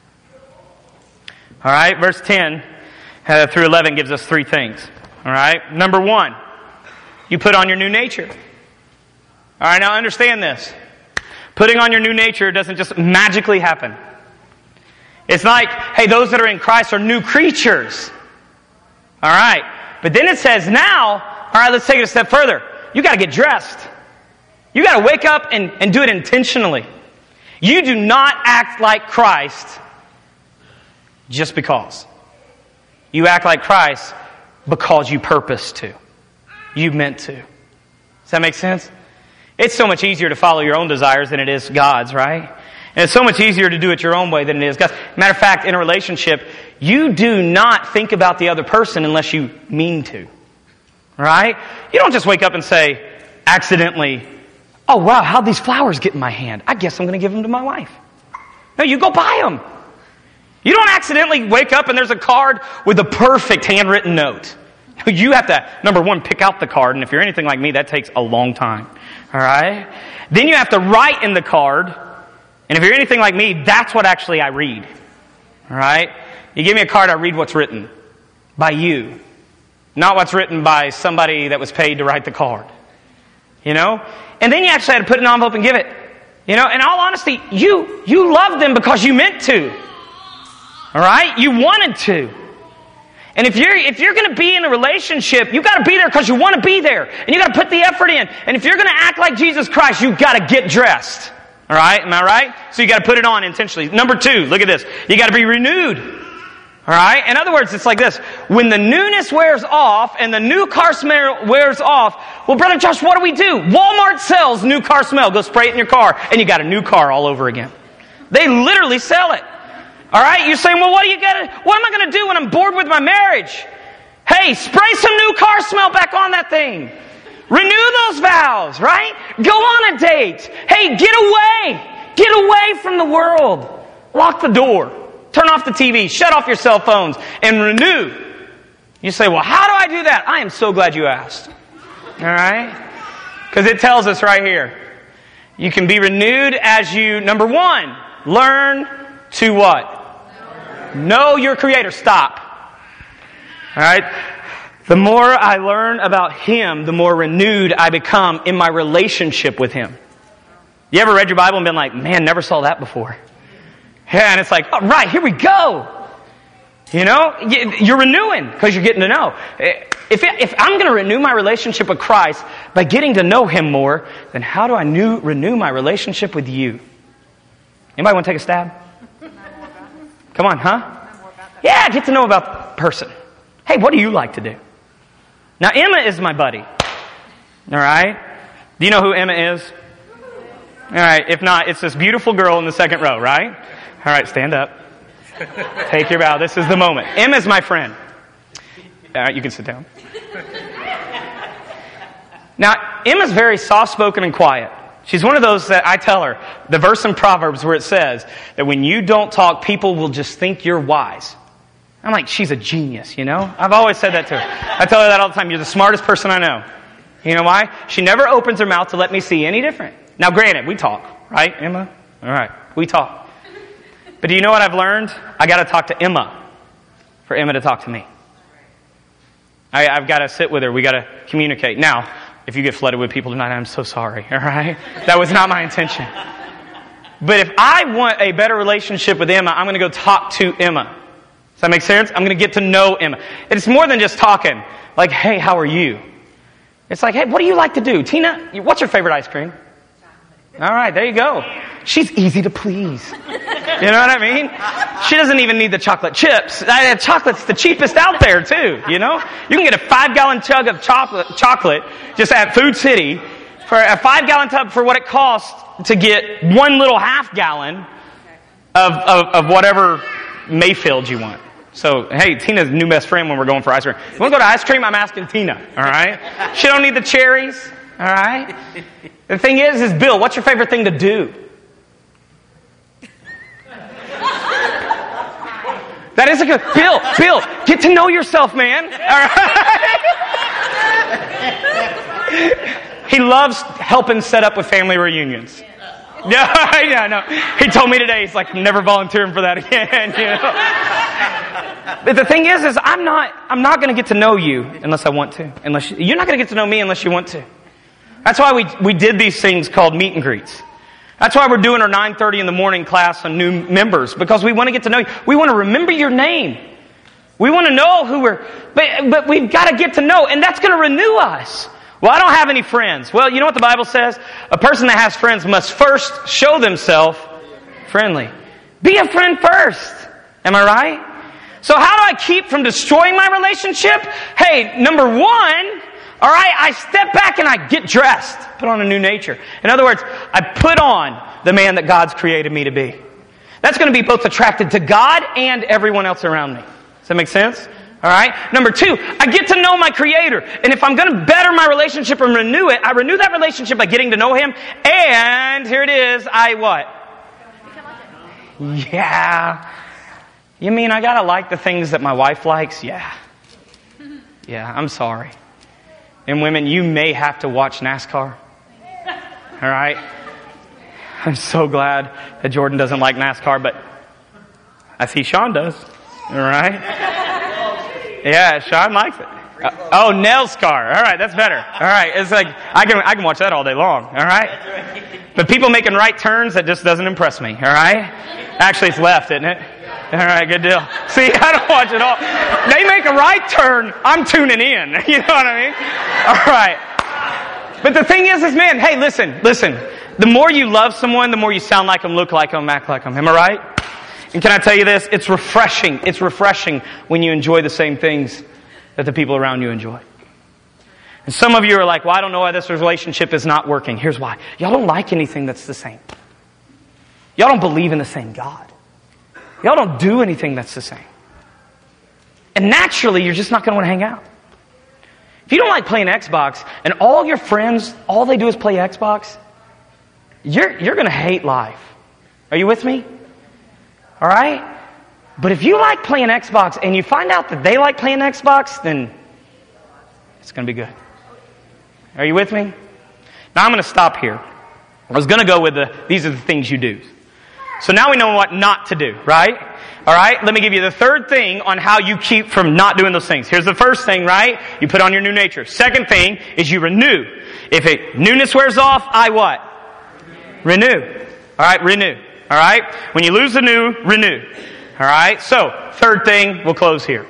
[SPEAKER 1] All right, verse ten uh, through eleven gives us three things. All right, number one, you put on your new nature. All right, now understand this. Putting on your new nature doesn't just magically happen. It's like, hey, those that are in Christ are new creatures. All right, but then it says now, all right, let's take it a step further. You got to get dressed. You got to wake up and, and do it intentionally. You do not act like Christ just because. You act like Christ because you purpose to. You meant to. Does that make sense? It's so much easier to follow your own desires than it is God's, right? And it's so much easier to do it your own way than it is God's. Matter of fact, in a relationship, you do not think about the other person unless you mean to. Right? You don't just wake up and say, accidentally, oh wow, how'd these flowers get in my hand? I guess I'm going to give them to my wife. No, you go buy them. You don't accidentally wake up and there's a card with a perfect handwritten note. You have to, number one, pick out the card, and if you're anything like me, that takes a long time. All right? Then you have to write in the card, and if you're anything like me, that's what actually I read. All right? You give me a card, I read what's written by you. Not what's written by somebody that was paid to write the card. You know? And then you actually had to put it in an envelope and give it. You know, in all honesty, you you loved them because you meant to. All right? You wanted to. And if you're if you're going to be in a relationship, you got to be there because you want to be there. And you got to put the effort in. And if you're going to act like Jesus Christ, you got to get dressed. All right? Am I right? So you got to put it on intentionally. Number two, look at this. You got to be renewed. All right? In other words, it's like this. When the newness wears off and the new car smell wears off, well, Brother Josh, what do we do? Walmart sells new car smell. Go spray it in your car, and you got a new car all over again. They literally sell it. All right? You're saying, well, what do you get? What am I going to do when I'm bored with my marriage? Hey, spray some new car smell back on that thing. Renew those vows, right? Go on a date. Hey, get away. Get away from the world. Lock the door. Turn off the T V, shut off your cell phones, and renew. You say, well, how do I do that? I am so glad you asked. All right? Because it tells us right here. You can be renewed as you, number one, learn to what? Know your Creator. Stop. All right? The more I learn about Him, the more renewed I become in my relationship with Him. You ever read your Bible and been like, man, never saw that before? Yeah, and it's like, all right, here we go. You know, you're renewing because you're getting to know. If, if I'm going to renew my relationship with Christ by getting to know Him more, then how do I new, renew my relationship with you? Anybody want to take a stab? Come on, huh? Yeah, get to know about the person. Hey, what do you like to do? Now, Emma is my buddy. All right? Do you know who Emma is? All right, if not, it's this beautiful girl in the second row, right? All right, stand up. Take your bow. This is the moment. Emma's my friend. All right, you can sit down. Now, Emma's very soft-spoken and quiet. She's one of those that I tell her, the verse in Proverbs where it says that when you don't talk, people will just think you're wise. I'm like, she's a genius, you know? I've always said that to her. I tell her that all the time. You're the smartest person I know. You know why? She never opens her mouth to let me see any different. Now, granted, we talk, right, Emma? All right, we talk. But do you know what I've learned? I got to talk to Emma for Emma to talk to me. I, I've got to sit with her. We got to communicate. Now, if you get flooded with people tonight, I'm so sorry, all right? That was not my intention. But if I want a better relationship with Emma, I'm going to go talk to Emma. Does that make sense? I'm going to get to know Emma. It's more than just talking. Like, hey, how are you? It's like, hey, what do you like to do? Tina, what's your favorite ice cream? All right, there you go. She's easy to please. You know what I mean? She doesn't even need the chocolate chips. Uh, chocolate's the cheapest out there, too, you know? You can get a five-gallon chug of chocolate, chocolate just at Food City for a five-gallon tub for what it costs to get one little half-gallon of, of, of whatever Mayfield you want. So, hey, Tina's new best friend when we're going for ice cream. You want to go to ice cream? I'm asking Tina, all right? She don't need the cherries, all right? The thing is, is Bill, what's your favorite thing to do? That is a good... Bill, Bill, get to know yourself, man. All right? He loves helping set up with family reunions. Yeah, yeah, no. He told me today, he's like, never volunteering for that again. You know? But the thing is, is I'm not, I'm not going to get to know you unless I want to. Unless you, you're not going to get to know me unless you want to. That's why we we did these things called meet and greets. That's why we're doing our nine thirty in the morning class on new members, because we want to get to know you. We want to remember your name. We want to know who we're, but, but we've got to get to know, and that's going to renew us. Well, I don't have any friends. Well, you know what the Bible says? A person that has friends must first show themselves friendly. Be a friend first. Am I right? So how do I keep from destroying my relationship? Hey, number one, all right, I step back and I get dressed. Put on a new nature. In other words, I put on the man that God's created me to be. That's going to be both attracted to God and everyone else around me. Does that make sense? All right. Number two, I get to know my Creator. And if I'm going to better my relationship and renew it, I renew that relationship by getting to know Him. And here it is, I what? Yeah. You mean I got to like the things that my wife likes? Yeah. Yeah, I'm sorry. And women, you may have to watch NASCAR. All right. I'm so glad that Jordan doesn't like NASCAR, but I see Sean does. All right. Yeah, Sean likes it. Uh, oh, NASCAR. All right, that's better. All right, it's like I can I can watch that all day long. All right, but people making right turns, that just doesn't impress me. All right, actually, it's left, isn't it? All right, good deal. See, I don't watch it all. They make a right turn, I'm tuning in. You know what I mean? All right. But the thing is, is man, hey, listen, listen. The more you love someone, the more you sound like them, look like them, act like them. Am I right? And can I tell you this? It's refreshing. It's refreshing when you enjoy the same things that the people around you enjoy. And some of you are like, well, I don't know why this relationship is not working. Here's why. Y'all don't like anything that's the same. Y'all don't believe in the same God. Y'all don't do anything that's the same. And naturally, you're just not going to want to hang out. If you don't like playing Xbox and all your friends, all they do is play Xbox, you're, you're going to hate life. Are you with me? All right? But if you like playing Xbox and you find out that they like playing Xbox, then it's going to be good. Are you with me? Now I'm going to stop here. I was going to go with the, these are the things you do. So now we know what not to do, right? All right? Let me give you the third thing on how you keep from not doing those things. Here's the first thing, right? You put on your new nature. Second thing is you renew. If it, newness wears off, I what? Renew. All right? Renew. All right? When you lose the new, renew. All right? So, third thing, we'll close here.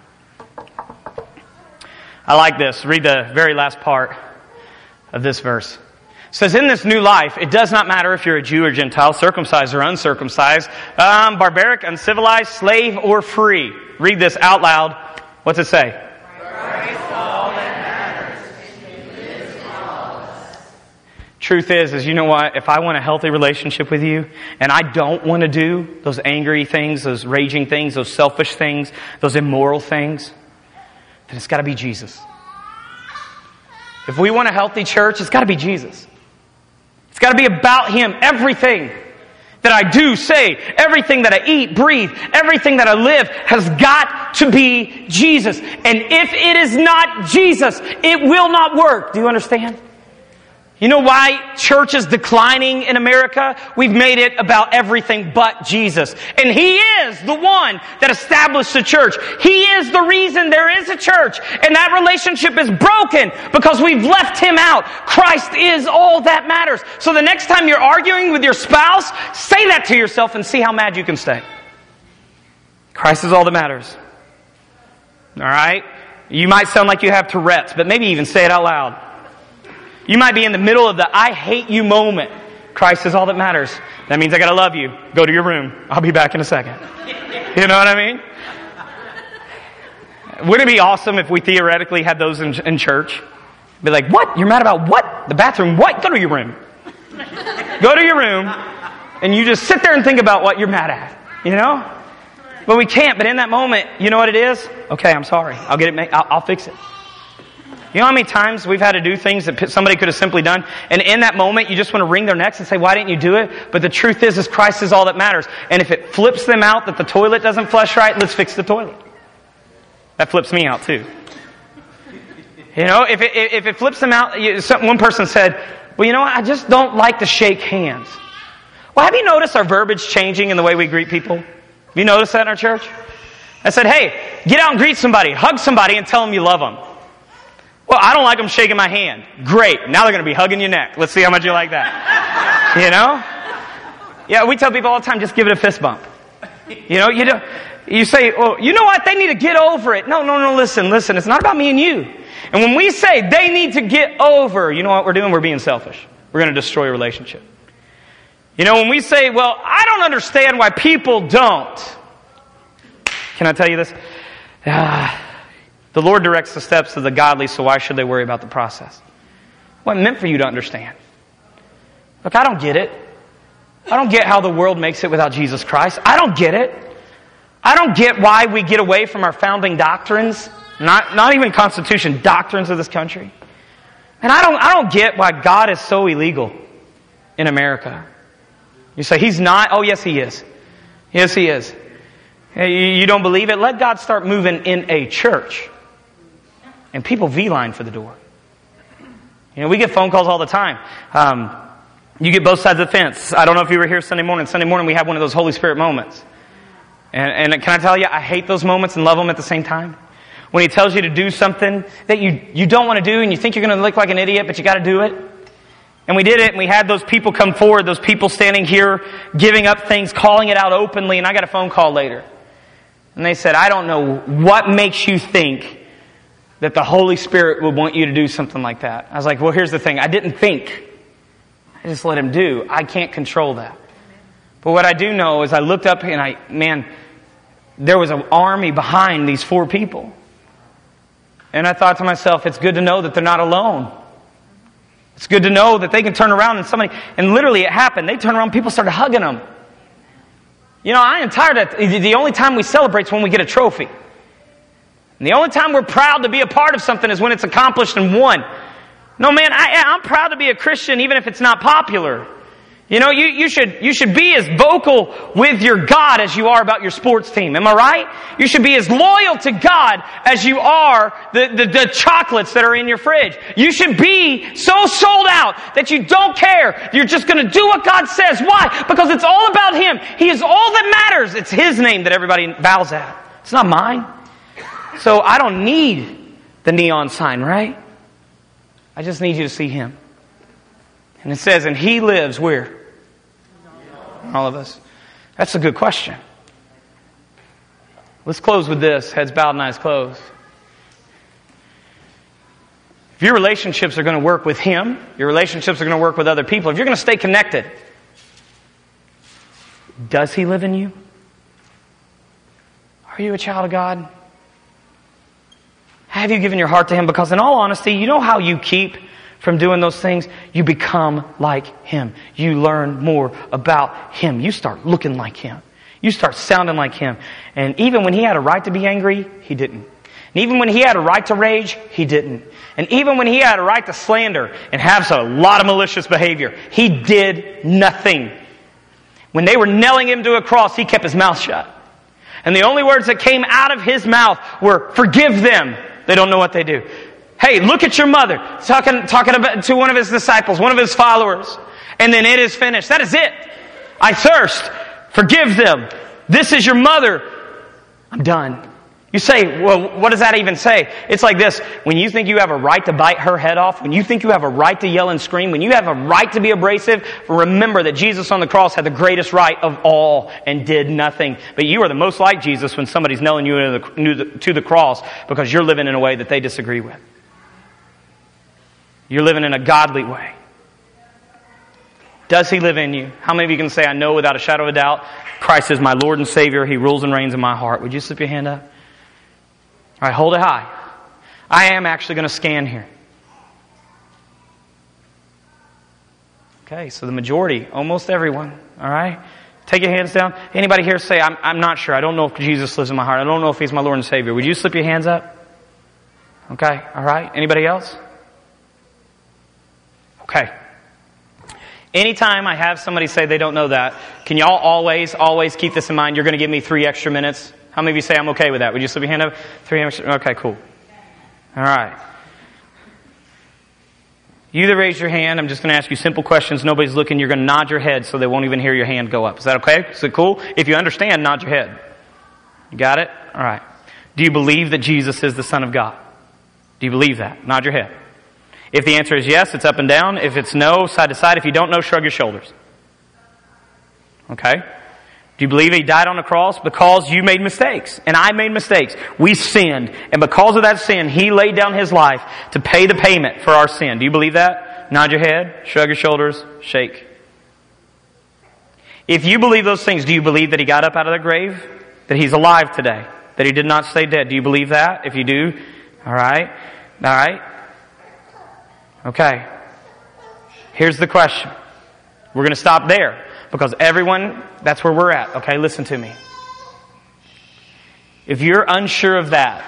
[SPEAKER 1] I like this. Read the very last part of this verse. It says, in this new life, it does not matter if you're a Jew or Gentile, circumcised or uncircumcised, um, barbaric, uncivilized, slave, or free. Read this out loud. What's it say? Christ all that matters. Truth is, is you know what? If I want a healthy relationship with you, and I don't want to do those angry things, those raging things, those selfish things, those immoral things, then it's got to be Jesus. If we want a healthy church, it's got to be Jesus. It's got to be about Him. Everything that I do, say, everything that I eat, breathe, everything that I live has got to be Jesus. And if it is not Jesus, it will not work. Do you understand? You know why church is declining in America? We've made it about everything but Jesus. And He is the one that established the church. He is the reason there is a church. And that relationship is broken because we've left Him out. Christ is all that matters. So the next time you're arguing with your spouse, say that to yourself and see how mad you can stay. Christ is all that matters. All right? You might sound like you have Tourette's, but maybe even say it out loud. You might be in the middle of the I hate you moment. Christ is all that matters. That means I gotta love you. Go to your room. I'll be back in a second. You know what I mean? Wouldn't it be awesome if we theoretically had those in, in church? Be like, what? You're mad about what? The bathroom? What? Go to your room. Go to your room and you just sit there and think about what you're mad at. You know? But we can't. But in that moment, you know what it is? Okay, I'm sorry. I'll get it. Ma- I'll, I'll fix it. You know how many times we've had to do things that somebody could have simply done, and in that moment you just want to wring their necks and say, why didn't you do it? But the truth is, is Christ is all that matters. And if it flips them out that the toilet doesn't flush right, let's fix the toilet. That flips me out too. You know, if it, if it flips them out, one person said, well, you know what, I just don't like to shake hands. Well, have you noticed our verbiage changing in the way we greet people? Have you noticed that in our church? I said, hey, get out and greet somebody, hug somebody and tell them you love them. Well, I don't like them shaking my hand. Great. Now they're going to be hugging your neck. Let's see how much you like that. You know? Yeah, we tell people all the time, just give it a fist bump. You know, you don't, you say, well, you know what? They need to get over it. No, no, no, listen, listen. It's not about me and you. And when we say they need to get over, you know what we're doing? We're being selfish. We're going to destroy a relationship. You know, when we say, well, I don't understand why people don't. Can I tell you this? Ah. The Lord directs the steps of the godly, so why should they worry about the process? Well, it meant for you to understand. Look, I don't get it. I don't get how the world makes it without Jesus Christ. I don't get it. I don't get why we get away from our founding doctrines, not, not even Constitution, doctrines of this country. And I don't, I don't get why God is so illegal in America. You say, He's not? Oh, yes, He is. Yes, He is. You don't believe it? Let God start moving in a church. And people V-line for the door. You know, we get phone calls all the time. Um, you get both sides of the fence. I don't know if you were here Sunday morning. Sunday morning we have one of those Holy Spirit moments. And, and can I tell you, I hate those moments and love them at the same time. When He tells you to do something that you, you don't want to do and you think you're going to look like an idiot, but you got to do it. And we did it, and we had those people come forward, those people standing here, giving up things, calling it out openly, and I got a phone call later. And they said, I don't know what makes you think that the Holy Spirit would want you to do something like that. I was like, well, here's the thing. I didn't think. I just let Him do. I can't control that. But what I do know is I looked up and I, man, there was an army behind these four people. And I thought to myself, it's good to know that they're not alone. It's good to know that they can turn around and somebody, and literally it happened. They turned around, people started hugging them. You know, I am tired of, the only time we celebrate is when we get a trophy. And the only time we're proud to be a part of something is when it's accomplished and won. No, man, I, I'm proud to be a Christian even if it's not popular. You know, you, you should you should be as vocal with your God as you are about your sports team. Am I right? You should be as loyal to God as you are the, the, the chocolates that are in your fridge. You should be so sold out that you don't care. You're just going to do what God says. Why? Because it's all about Him. He is all that matters. It's His name that everybody bows at. It's not mine. So I don't need the neon sign, right? I just need you to see Him. And it says, and He lives where? All of us. That's a good question. Let's close with this. Heads bowed and eyes closed. If your relationships are going to work with Him, your relationships are going to work with other people, if you're going to stay connected, does He live in you? Are you a child of God? Have you given your heart to Him? Because in all honesty, you know how you keep from doing those things, you become like Him. You learn more about Him. You start looking like Him. You start sounding like Him. And even when He had a right to be angry, He didn't. And even when He had a right to rage, He didn't. And even when He had a right to slander and have a lot of malicious behavior, He did nothing. When they were nailing Him to a cross, He kept His mouth shut. And the only words that came out of His mouth were, "Forgive them. They don't know what they do." Hey, look at your mother. Talking, talking about, to one of His disciples, one of His followers. And then it is finished. That is it. I thirst. Forgive them. This is your mother. I'm done. You say, well, what does that even say? It's like this. When you think you have a right to bite her head off, when you think you have a right to yell and scream, when you have a right to be abrasive, remember that Jesus on the cross had the greatest right of all and did nothing. But you are the most like Jesus when somebody's nailing you to the, to the cross because you're living in a way that they disagree with. You're living in a godly way. Does He live in you? How many of you can say, I know without a shadow of a doubt, Christ is my Lord and Savior. He rules and reigns in my heart. Would you slip your hand up? All right, hold it high. I am actually going to scan here. Okay, so the majority, almost everyone. All right? Take your hands down. Anybody here say, I'm, I'm not sure. I don't know if Jesus lives in my heart. I don't know if He's my Lord and Savior. Would you slip your hands up? Okay, all right. Anybody else? Okay. Anytime I have somebody say they don't know that, can y'all always, always keep this in mind? You're going to give me three extra minutes. How many of you say I'm okay with that? Would you slip your hand up? Three extra. Okay, cool. All right. You that raise your hand, I'm just going to ask you simple questions. Nobody's looking. You're going to nod your head so they won't even hear your hand go up. Is that okay? Is it cool? If you understand, nod your head. You got it? All right. Do you believe that Jesus is the Son of God? Do you believe that? Nod your head. If the answer is yes, it's up and down. If it's no, side to side. If you don't know, shrug your shoulders. Okay? Do you believe He died on the cross because you made mistakes? And I made mistakes. We sinned. And because of that sin, He laid down His life to pay the payment for our sin. Do you believe that? Nod your head, shrug your shoulders, shake. If you believe those things, do you believe that He got up out of the grave? That He's alive today? That He did not stay dead? Do you believe that? If you do, all right. All right. Okay. Here's the question. We're going to stop there because everyone, that's where we're at. Okay, listen to me. If you're unsure of that,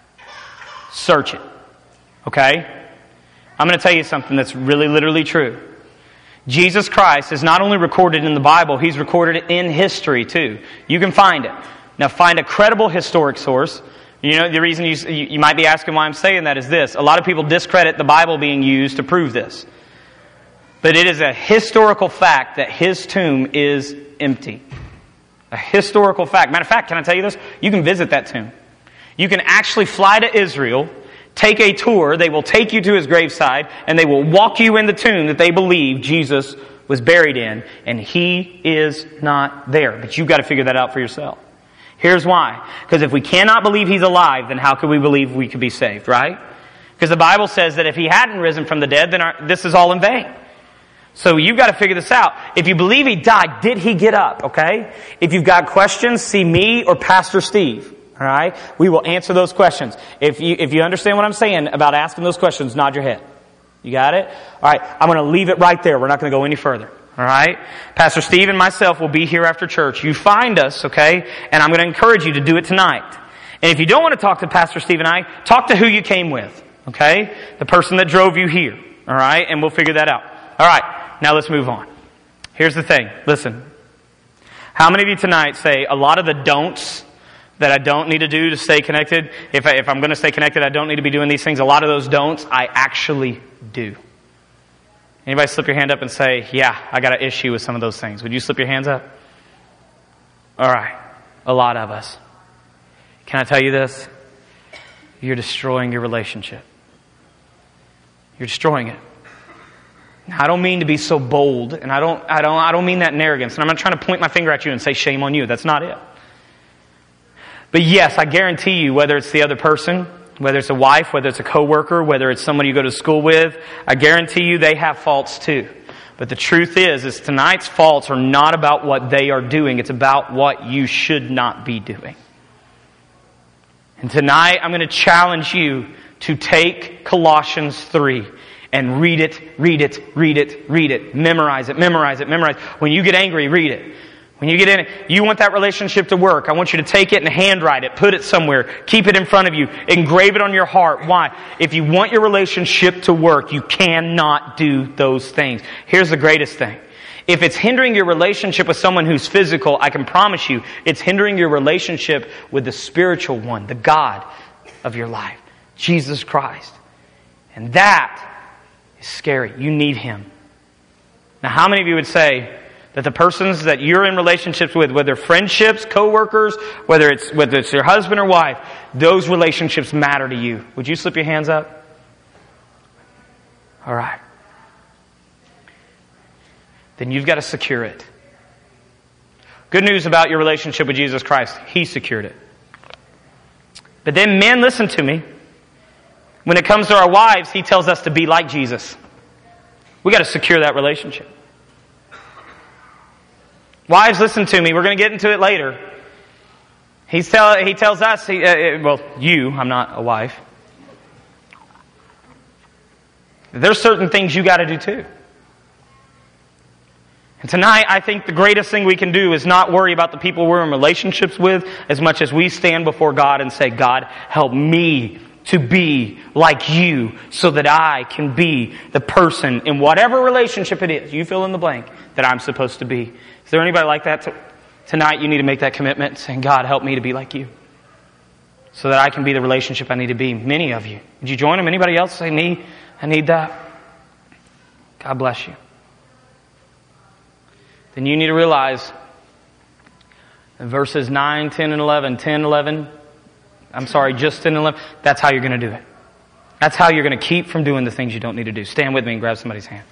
[SPEAKER 1] search it. Okay? I'm going to tell you something that's really literally true. Jesus Christ is not only recorded in the Bible, He's recorded in history too. You can find it. Now find a credible historic source. You know, the reason you, you might be asking why I'm saying that is this. A lot of people discredit the Bible being used to prove this. But it is a historical fact that His tomb is empty. A historical fact. Matter of fact, can I tell you this? You can visit that tomb. You can actually fly to Israel, take a tour. They will take you to His graveside, and they will walk you in the tomb that they believe Jesus was buried in. And He is not there. But you've got to figure that out for yourself. Here's why. Because if we cannot believe He's alive, then how could we believe we could be saved, right? Because the Bible says that if He hadn't risen from the dead, then our, this is all in vain. So you've got to figure this out. If you believe He died, did He get up, okay? If you've got questions, see me or Pastor Steve, all right? We will answer those questions. If you, if you understand what I'm saying about asking those questions, nod your head. You got it? All right, I'm going to leave it right there. We're not going to go any further. All right? Pastor Steve and myself will be here after church. You find us, okay? And I'm going to encourage you to do it tonight. And if you don't want to talk to Pastor Steve and I, talk to who you came with, okay? The person that drove you here, all right? And we'll figure that out. All right, now let's move on. Here's the thing. Listen. How many of you tonight say a lot of the don'ts that I don't need to do to stay connected? If, I, if I'm going to stay connected, I don't need to be doing these things. A lot of those don'ts, I actually do. Anybody slip your hand up and say, yeah, I got an issue with some of those things? Would you slip your hands up? All right. A lot of us. Can I tell you this? You're destroying your relationship. You're destroying it. Now, I don't mean to be so bold, and I don't, I don't, I don't mean that in arrogance. And I'm not trying to point my finger at you and say shame on you. That's not it. But yes, I guarantee you, whether it's the other person, whether it's a wife, whether it's a coworker, whether it's someone you go to school with, I guarantee you they have faults too. But the truth is, is tonight's faults are not about what they are doing. It's about what you should not be doing. And tonight I'm going to challenge you to take Colossians three and read it, read it, read it, read it. Memorize it, memorize it, memorize it. When you get angry, read it. When you get in it, you want that relationship to work. I want you to take it and handwrite it. Put it somewhere. Keep it in front of you. Engrave it on your heart. Why? If you want your relationship to work, you cannot do those things. Here's the greatest thing. If it's hindering your relationship with someone who's physical, I can promise you, it's hindering your relationship with the spiritual one, the God of your life, Jesus Christ. And that is scary. You need Him. Now, how many of you would say that the persons that you're in relationships with, whether friendships, co-workers, whether it's, whether it's your husband or wife, those relationships matter to you? Would you slip your hands up? All right. Then you've got to secure it. Good news about your relationship with Jesus Christ. He secured it. But then men, listen to me. When it comes to our wives, He tells us to be like Jesus. We got to secure that relationship. Wives, listen to me. We're going to get into it later. He's tell, he tells us, he, uh, well, you, I'm not a wife. There's certain things you got to do too. And tonight, I think the greatest thing we can do is not worry about the people we're in relationships with as much as we stand before God and say, God, help me to be like you so that I can be the person in whatever relationship it is, you fill in the blank, that I'm supposed to be. Is there anybody like that? Tonight, you need to make that commitment, saying, God, help me to be like you so that I can be the relationship I need to be. Many of you. Would you join them? Anybody else say, me? I need that. God bless you. Then you need to realize in verses nine, ten, and eleven, ten, eleven, I'm sorry, just ten and eleven, that's how you're going to do it. That's how you're going to keep from doing the things you don't need to do. Stand with me and grab somebody's hand.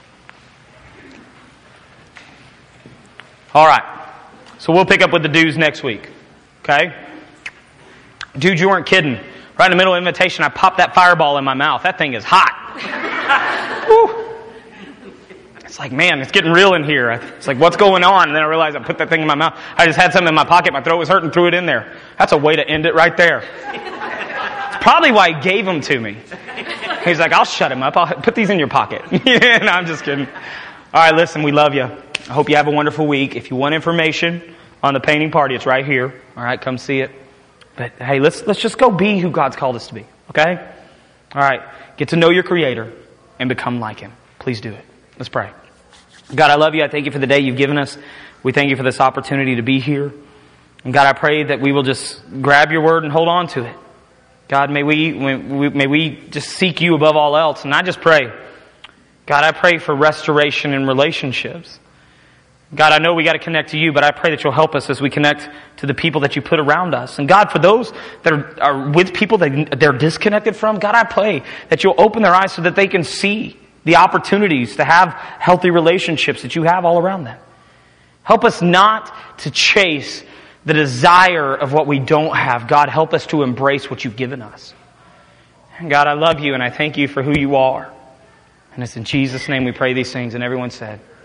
[SPEAKER 1] All right. So we'll pick up with the do's next week. Okay? Dude, you weren't kidding. Right in the middle of the invitation, I popped that fireball in my mouth. That thing is hot. Woo. It's like, man, it's getting real in here. It's like, what's going on? And then I realized I put that thing in my mouth. I just had something in my pocket. My throat was hurting, threw it in there. That's a way to end it right there. It's probably why he gave them to me. He's like, I'll shut him up. I'll put these in your pocket. No, I'm just kidding. All right, listen, we love you. I hope you have a wonderful week. If you want information on the painting party, it's right here. All right, come see it. But hey, let's let's just go be who God's called us to be. Okay? All right. Get to know your Creator and become like Him. Please do it. Let's pray. God, I love you. I thank you for the day you've given us. We thank you for this opportunity to be here. And God, I pray that we will just grab your word and hold on to it. God, may we, may we just seek you above all else. And I just pray, God, I pray for restoration in relationships. God, I know we got to connect to you, but I pray that you'll help us as we connect to the people that you put around us. And God, for those that are, are with people that they're disconnected from, God, I pray that you'll open their eyes so that they can see the opportunities to have healthy relationships that you have all around them. Help us not to chase the desire of what we don't have. God, help us to embrace what you've given us. And God, I love you and I thank you for who you are. And it's in Jesus' name we pray these things. And everyone said,